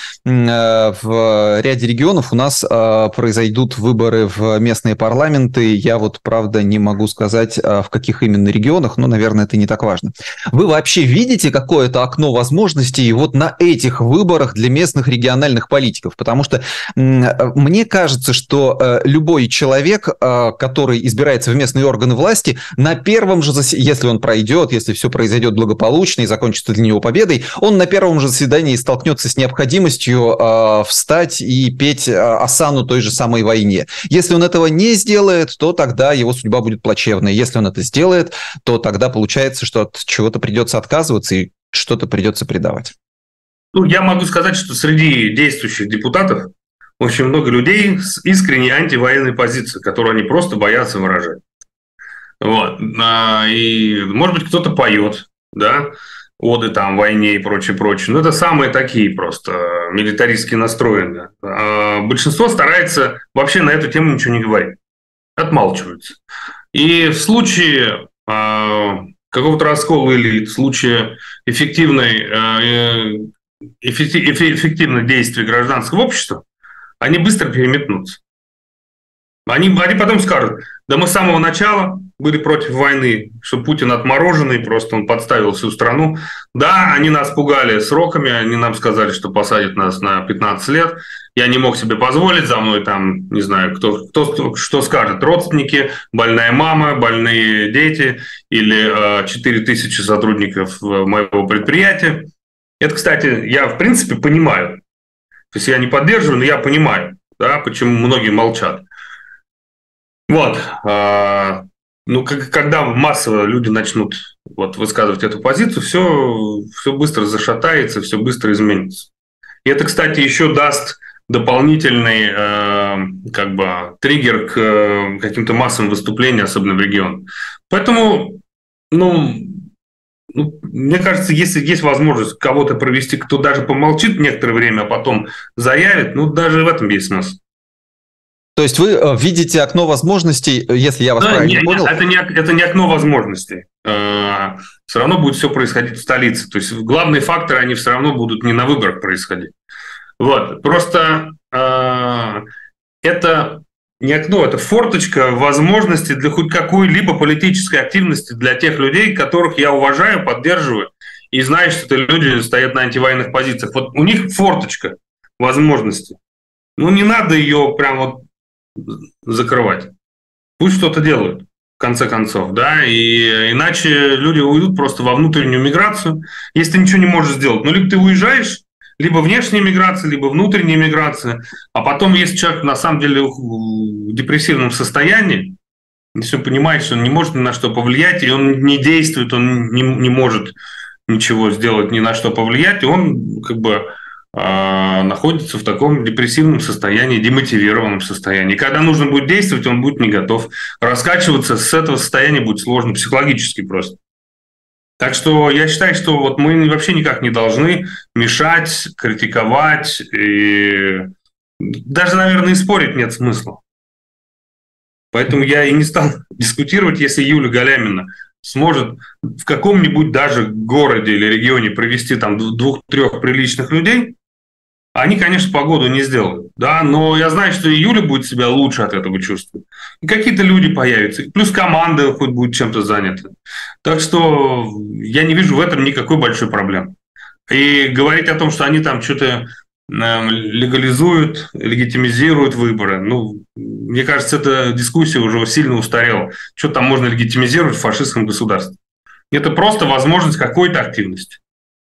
в ряде регионов у нас произойдут выборы в местные парламенты. Я вот, правда, не могу сказать, в каких именно регионах, но, наверное, это не так важно. Вы вообще видите какое-то окно возможностей вот на этих выборах для местных региональных политиков? Потому что мне кажется, что любой человек, который избирается в местные органы власти, на первом же заседании, если он пройдет, если все произойдет благополучно и закончится для него победой, он на первом же заседании столкнется с необходимостью встать и петь осанну той же самой войне. Если он этого не сделает, то тогда его судьба будет плачевной. Если он это сделает, то тогда получается, что от чего-то придется отказываться и что-то придется предавать. Ну, я могу сказать, что среди действующих депутатов очень много людей с искренней антивоенной позицией, которую они просто боятся выражать. Вот. И, может быть, кто-то поет, да, оды там войне и прочее. Но это самые такие просто милитаристски настроенные. А большинство старается вообще на эту тему ничего не говорить. Отмалчиваются. И в случае какого-то раскола элит, в случае эффективных действий гражданского общества, они быстро переметнутся. Они потом скажут, да мы с самого начала были против войны, что Путин отмороженный, просто он подставил всю страну. Да, они нас пугали сроками, они нам сказали, что посадят нас на 15 лет. Я не мог себе позволить, за мной там, не знаю, кто что скажет, родственники, больная мама, больные дети или 4000 сотрудников моего предприятия. Это, кстати, я в принципе понимаю. То есть я не поддерживаю, но я понимаю, да, почему многие молчат. Вот. Ну, когда массово люди начнут высказывать эту позицию, все быстро зашатается, все быстро изменится. И это, кстати, еще даст дополнительный триггер к каким-то массовым выступлениям, особенно в регионах. Поэтому, мне кажется, если есть возможность кого-то провести, кто даже помолчит некоторое время, а потом заявит, даже в этом есть смысл. То есть вы видите окно возможностей, если я вас правильно понял? Это не окно возможностей. Все равно будет все происходить в столице. То есть главные факторы, они все равно будут не на выборах происходить. Вот. Просто это не окно, это форточка возможностей для хоть какой-либо политической активности для тех людей, которых я уважаю, поддерживаю, и знаю, что это люди стоят на антивоенных позициях. Вот у них форточка возможностей. Не надо ее прям закрывать. Пусть что-то делают, в конце концов, да, и иначе люди уйдут просто во внутреннюю миграцию. Если ты ничего не можешь сделать, либо ты уезжаешь, либо внешняя миграция, либо внутренняя миграция, а потом, если человек на самом деле в депрессивном состоянии, если он понимает, что он не может ни на что повлиять, и он не действует, он не может ничего сделать, ни на что повлиять, и он находится в таком депрессивном состоянии, демотивированном состоянии. И когда нужно будет действовать, он будет не готов. Раскачиваться с этого состояния будет сложно, психологически просто. Так что я считаю, что мы вообще никак не должны мешать, критиковать, и даже, наверное, и спорить нет смысла. Поэтому я и не стал дискутировать, если Юлия Галямина сможет в каком-нибудь даже городе или регионе провести там 2-3 приличных людей, они, конечно, погоду не сделают, да, но я знаю, что и Юля будет себя лучше от этого чувствовать. И какие-то люди появятся, плюс команда хоть будет чем-то занята. Так что я не вижу в этом никакой большой проблемы. И говорить о том, что они там что-то легализуют, легитимизируют выборы, мне кажется, эта дискуссия уже сильно устарела. Что там можно легитимизировать в фашистском государстве? Это просто возможность какой-то активности.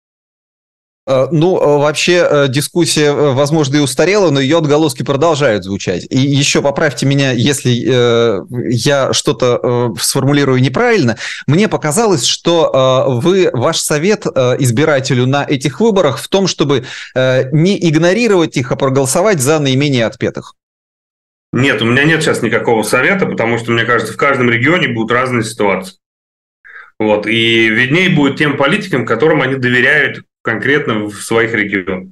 Вообще дискуссия, возможно, и устарела, но ее отголоски продолжают звучать. И еще поправьте меня, если я что-то сформулирую неправильно. Мне показалось, что ваш совет избирателю на этих выборах в том, чтобы не игнорировать их, а проголосовать за наименее отпетых. Нет, у меня нет сейчас никакого совета, потому что, мне кажется, в каждом регионе будут разные ситуации. И виднее будет тем политикам, которым они доверяют конкретно в своих регионах.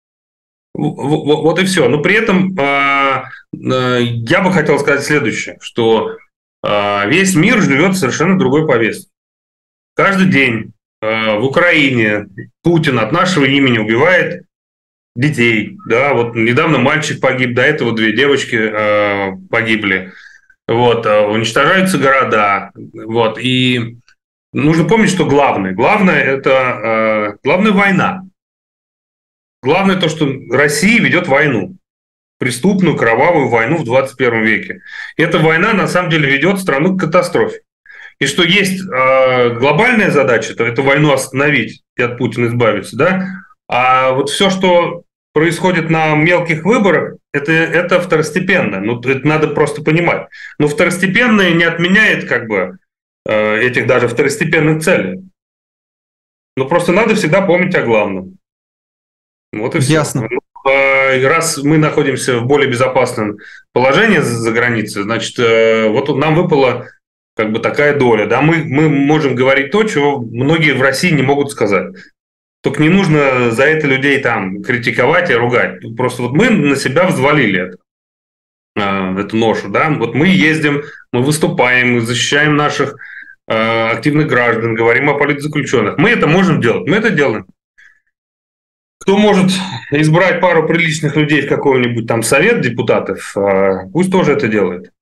Вот и все. Но при этом я бы хотел сказать следующее, что весь мир живет совершенно другой повесткой. Каждый день в Украине Путин от нашего имени убивает детей. Да? Вот недавно мальчик погиб, до этого 2 девочки погибли. Вот, уничтожаются города. Вот, и нужно помнить, что главное это главная война. Главное то, что Россия ведет войну, преступную, кровавую войну в 21 веке. И эта война, на самом деле, ведет страну к катастрофе. И что есть глобальная задача, то эту войну остановить и от Путина избавиться, да? А вот все, что происходит на мелких выборах, это второстепенно. Ну, это надо просто понимать. Но второстепенное не отменяет этих даже второстепенных целей. Но просто надо всегда помнить о главном. Вот и все. Ясно. Раз мы находимся в более безопасном положении за границей, значит, вот нам выпала такая доля. Да? Мы можем говорить то, чего многие в России не могут сказать. Только не нужно за это людей там критиковать и ругать. Просто вот мы на себя взвалили эту ношу. Да? Вот мы ездим, мы выступаем, мы защищаем наших активных граждан, говорим о политзаключенных. Мы это можем делать, мы это делаем. Кто может избрать пару приличных людей в какой-нибудь там совет депутатов, пусть тоже это делает.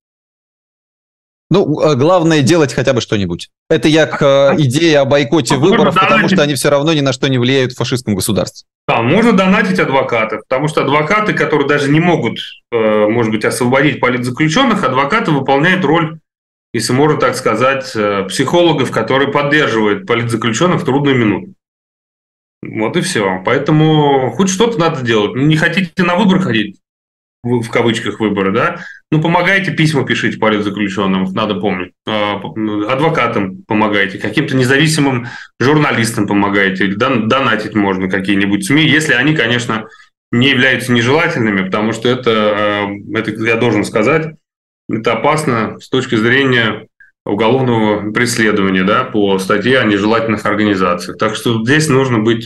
Ну, главное делать хотя бы что-нибудь. Это я к идее о бойкоте выборов, потому что они все равно ни на что не влияют в фашистском государстве. Да, можно донатить адвокатов, потому что адвокаты, которые даже не могут, может быть, освободить политзаключенных, адвокаты выполняют роль, если можно так сказать, психологов, которые поддерживают политзаключенных в трудную минуту. Вот и все. Поэтому хоть что-то надо делать. Не хотите на выборы ходить, в кавычках выборы, да? Ну, помогайте, письма пишите политзаключенным, надо помнить. Адвокатам помогайте, каким-то независимым журналистам помогайте. Донатить можно какие-нибудь СМИ, если они, конечно, не являются нежелательными, потому что это я должен сказать, это опасно с точки зрения уголовного преследования, да, по статье о нежелательных организациях. Так что здесь нужно быть,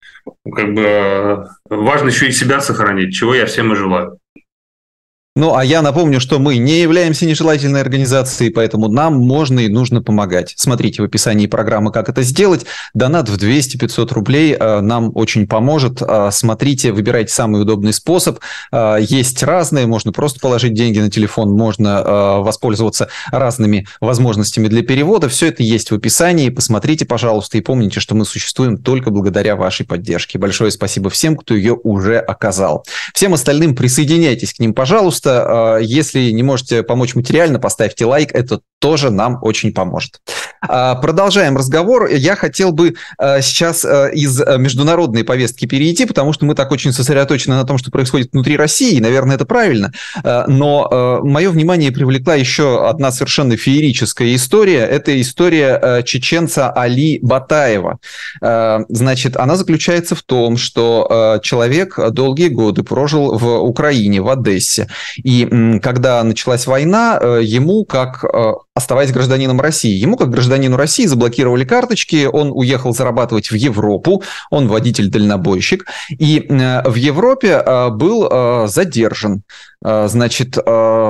важно еще и себя сохранить, чего я всем и желаю. Ну, а я напомню, что мы не являемся нежелательной организацией, поэтому нам можно и нужно помогать. Смотрите в описании программы, как это сделать. Донат в 200-500 рублей нам очень поможет. Смотрите, выбирайте самый удобный способ. Есть разные, можно просто положить деньги на телефон, можно воспользоваться разными возможностями для перевода. Все это есть в описании. Посмотрите, пожалуйста, и помните, что мы существуем только благодаря вашей поддержке. Большое спасибо всем, кто ее уже оказал. Всем остальным присоединяйтесь к ним, пожалуйста. Если не можете помочь материально, поставьте лайк, это тоже нам очень поможет. Продолжаем разговор. Я хотел бы сейчас из международной повестки перейти, потому что мы так очень сосредоточены на том, что происходит внутри России, и, наверное, это правильно. Но мое внимание привлекла еще одна совершенно феерическая история. Это история чеченца Али Батаева. Значит, она заключается в том, что человек долгие годы прожил в Украине, в Одессе. И когда началась война, ему, оставаясь гражданином России, ему, как гражданину России, заблокировали карточки, он уехал зарабатывать в Европу, он водитель-дальнобойщик, и в Европе был задержан. Значит, теперь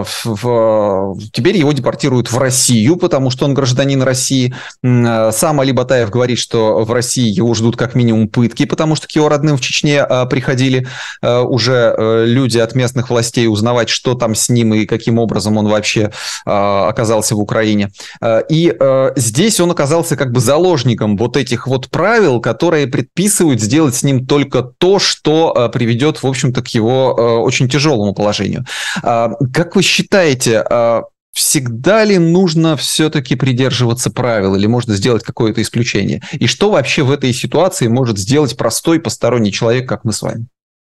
его депортируют в Россию, потому что он гражданин России. Сам Али Батаев говорит, что в России его ждут как минимум пытки, потому что к его родным в Чечне приходили уже люди от местных властей узнавать, что там с ним и каким образом он вообще оказался в Украине. И здесь он оказался как бы заложником вот этих вот правил, которые предписывают сделать с ним только то, что приведет, в общем-то, к его очень тяжелому положению. Как вы считаете, всегда ли нужно все-таки придерживаться правил или можно сделать какое-то исключение? И что вообще в этой ситуации может сделать простой посторонний человек, как мы с вами?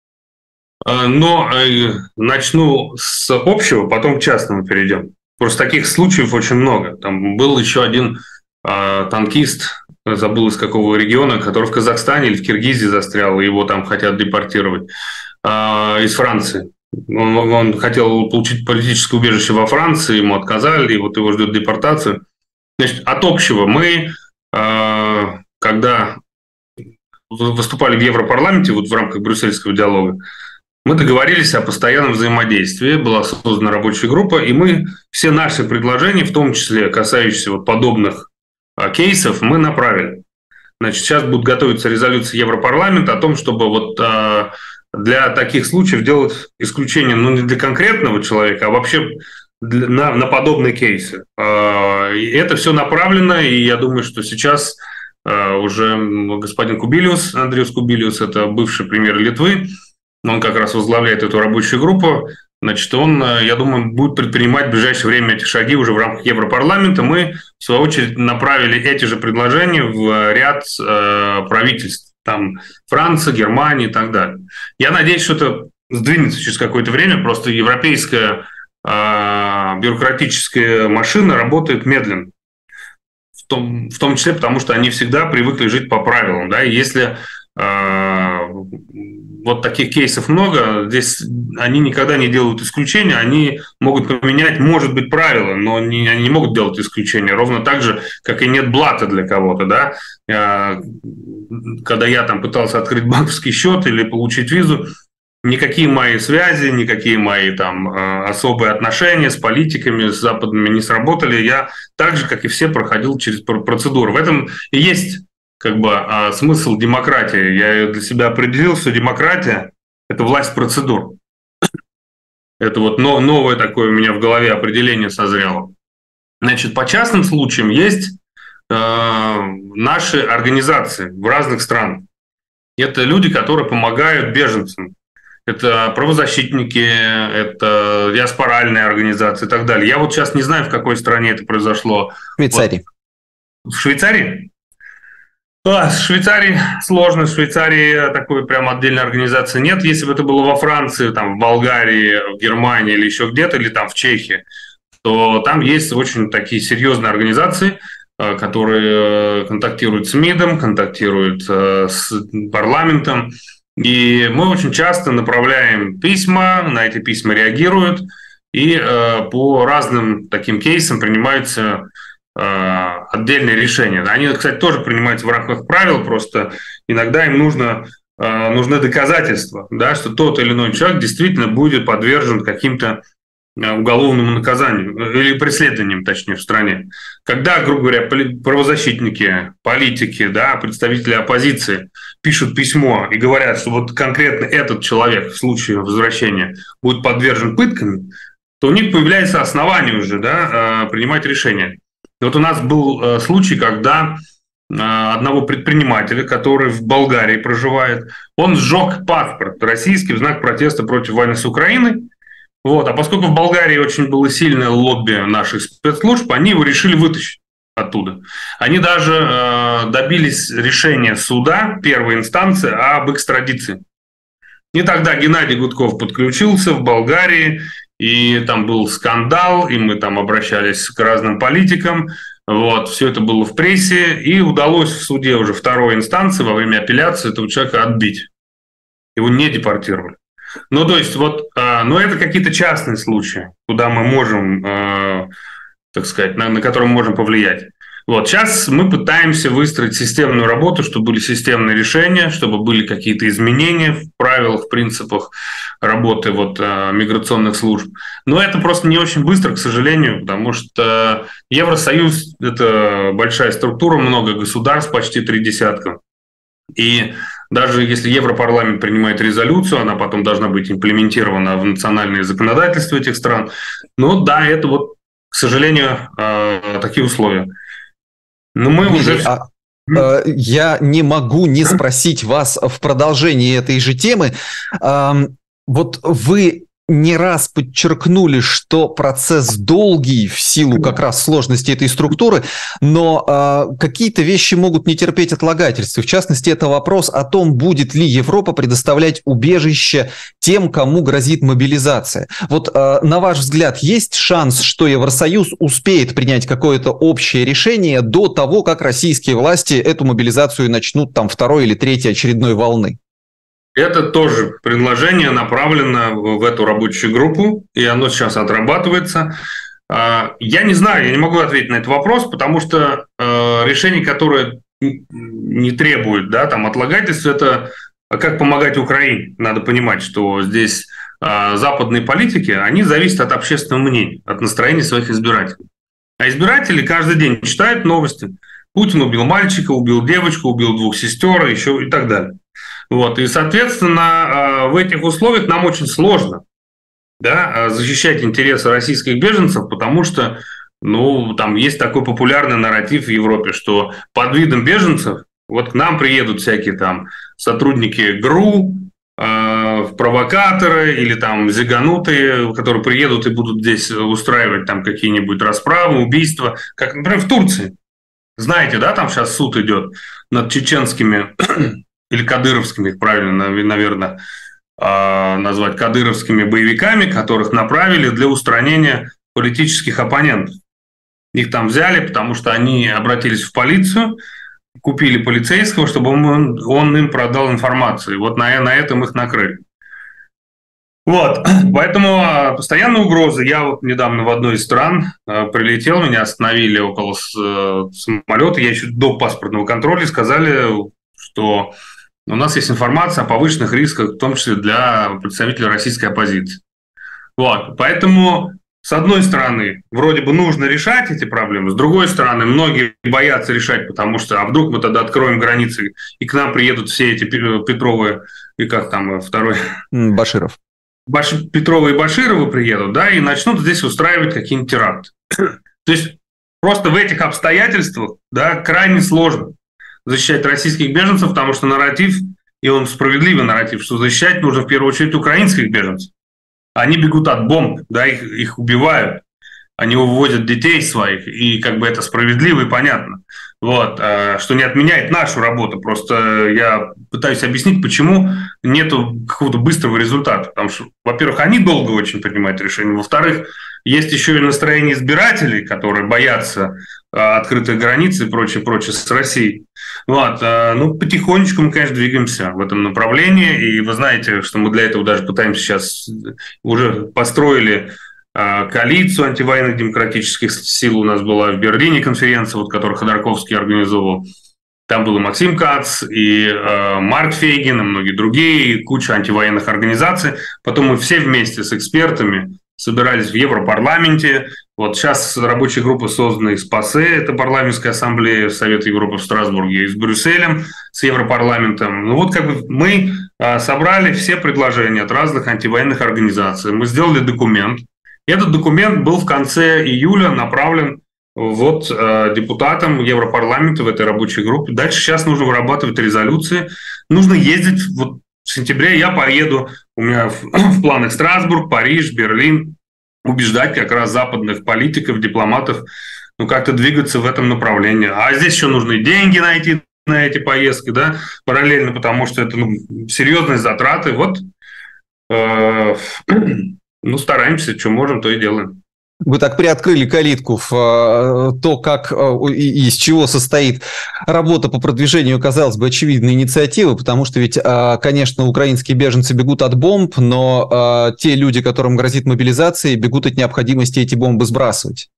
Но начну с общего, потом к частному перейдем. Просто таких случаев очень много. Там был еще один танкист, забыл из какого региона, который в Казахстане или в Киргизии застрял, и его там хотят депортировать из Франции. Он хотел получить политическое убежище во Франции, ему отказали, и вот его ждет депортация. Значит, от общего мы, когда выступали в Европарламенте вот в рамках брюссельского диалога, мы договорились о постоянном взаимодействии, была создана рабочая группа, и мы все наши предложения, в том числе касающиеся вот подобных кейсов, мы направили. Значит, сейчас будет готовиться резолюция Европарламента о том, чтобы вот для таких случаев делать исключение, ну, не для конкретного человека, а вообще на подобные кейсы. И это все направлено, и я думаю, что сейчас уже господин Кубилиус, Андриус Кубилиус, это бывший премьер Литвы, он как раз возглавляет эту рабочую группу. Значит, он, я думаю, будет предпринимать в ближайшее время эти шаги уже в рамках Европарламента. Мы, в свою очередь, направили эти же предложения в ряд правительств. Там Франция, Германия и так далее. Я надеюсь, что это сдвинется через какое-то время. Просто европейская бюрократическая машина работает медленно. В том числе потому, что они всегда привыкли жить по правилам. Да? И если вот таких кейсов много, здесь они никогда не делают исключения, они могут поменять, может быть, правила, но они не могут делать исключения, ровно так же, как и нет блата для кого-то, да. Когда я там пытался открыть банковский счет или получить визу, никакие мои связи, никакие мои там особые отношения с политиками, с западными не сработали, я так же, как и все, проходил через процедуру. В этом и есть как бы смысл демократии. Я для себя определил, что демократия – это власть процедур. Это вот новое такое у меня в голове определение созрело. Значит, по частным случаям есть наши организации в разных странах. Это люди, которые помогают беженцам. Это правозащитники, это диаспоральные организации и так далее. Я вот сейчас не знаю, в какой стране это произошло. В Швейцарии. Вот. В Швейцарии? В Швейцарии сложно, в Швейцарии такой прям отдельной организации нет. Если бы это было во Франции, там, в Болгарии, в Германии или еще где-то, или там в Чехии, то там есть очень такие серьезные организации, которые контактируют с МИДом, контактируют с парламентом. И мы очень часто направляем письма, на эти письма реагируют, и по разным таким кейсам принимаются отдельные решения. Они, кстати, тоже принимаются в рамках правил, просто иногда им нужны доказательства, да, что тот или иной человек действительно будет подвержен каким-то уголовному наказанию или преследованиям, точнее, в стране. Когда, грубо говоря, правозащитники, политики, да, представители оппозиции пишут письмо и говорят, что вот конкретно этот человек в случае возвращения будет подвержен пыткам, то у них появляется основание уже, да, принимать решение. И вот у нас был случай, когда одного предпринимателя, который в Болгарии проживает, он сжег паспорт российский в знак протеста против войны с Украиной. Вот. А поскольку в Болгарии очень было сильное лобби наших спецслужб, они его решили вытащить оттуда. Они даже добились решения суда первой инстанции об экстрадиции. И тогда Геннадий Гудков подключился в Болгарии, и там был скандал, и мы там обращались к разным политикам. Вот. Все это было в прессе, и удалось в суде уже второй инстанции во время апелляции этого человека отбить. Его не депортировали. Ну, то есть, вот, но это какие-то частные случаи, куда мы можем, так сказать, на которые мы можем повлиять. Вот, сейчас мы пытаемся выстроить системную работу, чтобы были системные решения, чтобы были какие-то изменения в правилах, в принципах работы вот, миграционных служб. Но это просто не очень быстро, к сожалению, потому что Евросоюз – это большая структура, много государств, почти 30. И даже если Европарламент принимает резолюцию, она потом должна быть имплементирована в национальное законодательство этих стран. Но да, это вот, к сожалению, такие условия. Но мы уже... Я не могу не спросить вас в продолжении этой же темы. Вот вы не раз подчеркнули, что процесс долгий в силу как раз сложности этой структуры, но какие-то вещи могут не терпеть отлагательства. В частности, это вопрос о том, будет ли Европа предоставлять убежище тем, кому грозит мобилизация. Вот на ваш взгляд, есть шанс, что Евросоюз успеет принять какое-то общее решение до того, как российские власти эту мобилизацию начнут там второй или третьей очередной волны? Это тоже предложение направлено в эту рабочую группу, и оно сейчас отрабатывается. Я не знаю, я не могу ответить на этот вопрос, потому что решение, которое не требует, да, там отлагательств. Это как помогать Украине. Надо понимать, что здесь западные политики, они зависят от общественного мнения, от настроения своих избирателей. А избиратели каждый день читают новости. Путин убил мальчика, убил девочку, убил 2 сестер, еще и так далее. Вот. И, соответственно, в этих условиях нам очень сложно, да, защищать интересы российских беженцев, потому что там есть такой популярный нарратив в Европе, что под видом беженцев вот к нам приедут всякие там сотрудники ГРУ, провокаторы или там зиганутые, которые приедут и будут здесь устраивать там какие-нибудь расправы, убийства, как, например, в Турции. Знаете, да, там сейчас суд идет над чеченскими или кадыровскими, их правильно, наверное, назвать кадыровскими боевиками, которых направили для устранения политических оппонентов. Их там взяли, потому что они обратились в полицию, купили полицейского, чтобы он им продал информацию. Вот на этом их накрыли. Вот, поэтому постоянные угрозы. Я вот недавно в одной из стран прилетел, меня остановили около самолета, я еще до паспортного контроля сказали, что у нас есть информация о повышенных рисках, в том числе для представителей российской оппозиции. Вот, поэтому, с одной стороны, вроде бы нужно решать эти проблемы, с другой стороны, многие боятся решать, потому что, а вдруг мы тогда откроем границы, и к нам приедут все эти Петровы, и как там второй? Баширов. Петровы и Башировы приедут, да, и начнут здесь устраивать какие-нибудь теракты. То есть просто в этих обстоятельствах, да, крайне сложно защищать российских беженцев, потому что нарратив, и он справедливый нарратив, что защищать нужно в первую очередь украинских беженцев. Они бегут от бомб, да, их убивают, они увозят детей своих, и как бы это справедливо и понятно. Вот, что не отменяет нашу работу. Просто я пытаюсь объяснить, почему нету какого-то быстрого результата. Потому что, во-первых, они долго очень принимают решения. Во-вторых, есть еще и настроение избирателей, которые боятся открытых границ и прочее с Россией. Вот, потихонечку мы, конечно, двигаемся в этом направлении. И вы знаете, что мы для этого даже пытаемся сейчас, уже построили коалицию антивоенных демократических сил. У нас была в Берлине конференция, вот, которую Ходорковский организовал. Там был и Максим Кац, и Марк Фейгин, и многие другие, куча антивоенных организаций. Потом мы все вместе с экспертами собирались в Европарламенте. Вот сейчас рабочая группа создана из ПАСЕ, это парламентская ассамблея Совета Европы в Страсбурге, и с Брюсселем, с Европарламентом. Ну вот как бы мы собрали все предложения от разных антивоенных организаций. Мы сделали документ. Этот документ был в конце июля направлен вот депутатам Европарламента в этой рабочей группе. Дальше сейчас нужно вырабатывать резолюции. Нужно ездить. Вот в сентябре я поеду, у меня в планах Страсбург, Париж, Берлин, убеждать как раз западных политиков, дипломатов, как-то двигаться в этом направлении. А здесь еще нужны деньги найти на эти поездки, да, параллельно, потому что это серьезные затраты. Вот стараемся, что можем, то и делаем. Вы так приоткрыли калитку в то, как и из чего состоит работа по продвижению, казалось бы, очевидной инициативы, потому что ведь, конечно, украинские беженцы бегут от бомб, но те люди, которым грозит мобилизация, бегут от необходимости эти бомбы сбрасывать.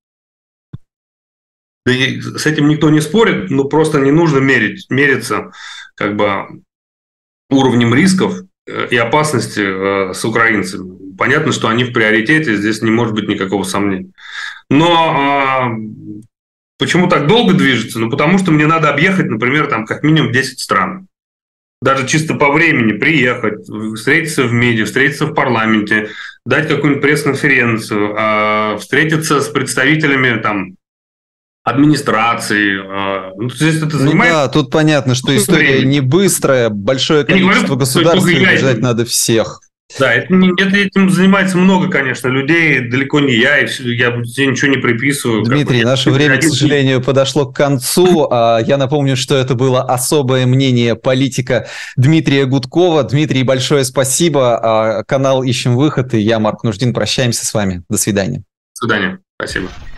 Да с этим никто не спорит, но просто не нужно мериться как бы уровнем рисков и опасности с украинцами. Понятно, что они в приоритете, здесь не может быть никакого сомнения. Но почему так долго движется? Потому что мне надо объехать, например, там как минимум 10 стран. Даже чисто по времени приехать, встретиться в МИДе, встретиться в парламенте, дать какую-нибудь пресс-конференцию, встретиться с представителями там администрации. Здесь это занимает... да, тут понятно, что история не быстрая, большое количество государств, убеждать надо всех. Да, этим занимается много, конечно, людей, далеко не я тебе ничего не приписываю. Дмитрий, наше время, к сожалению, подошло к концу. Я напомню, что это было особое мнение политика Дмитрия Гудкова. Дмитрий, большое спасибо. Канал «Ищем выход» и я, Марк Нуждин, прощаемся с вами. До свидания. До свидания. Спасибо.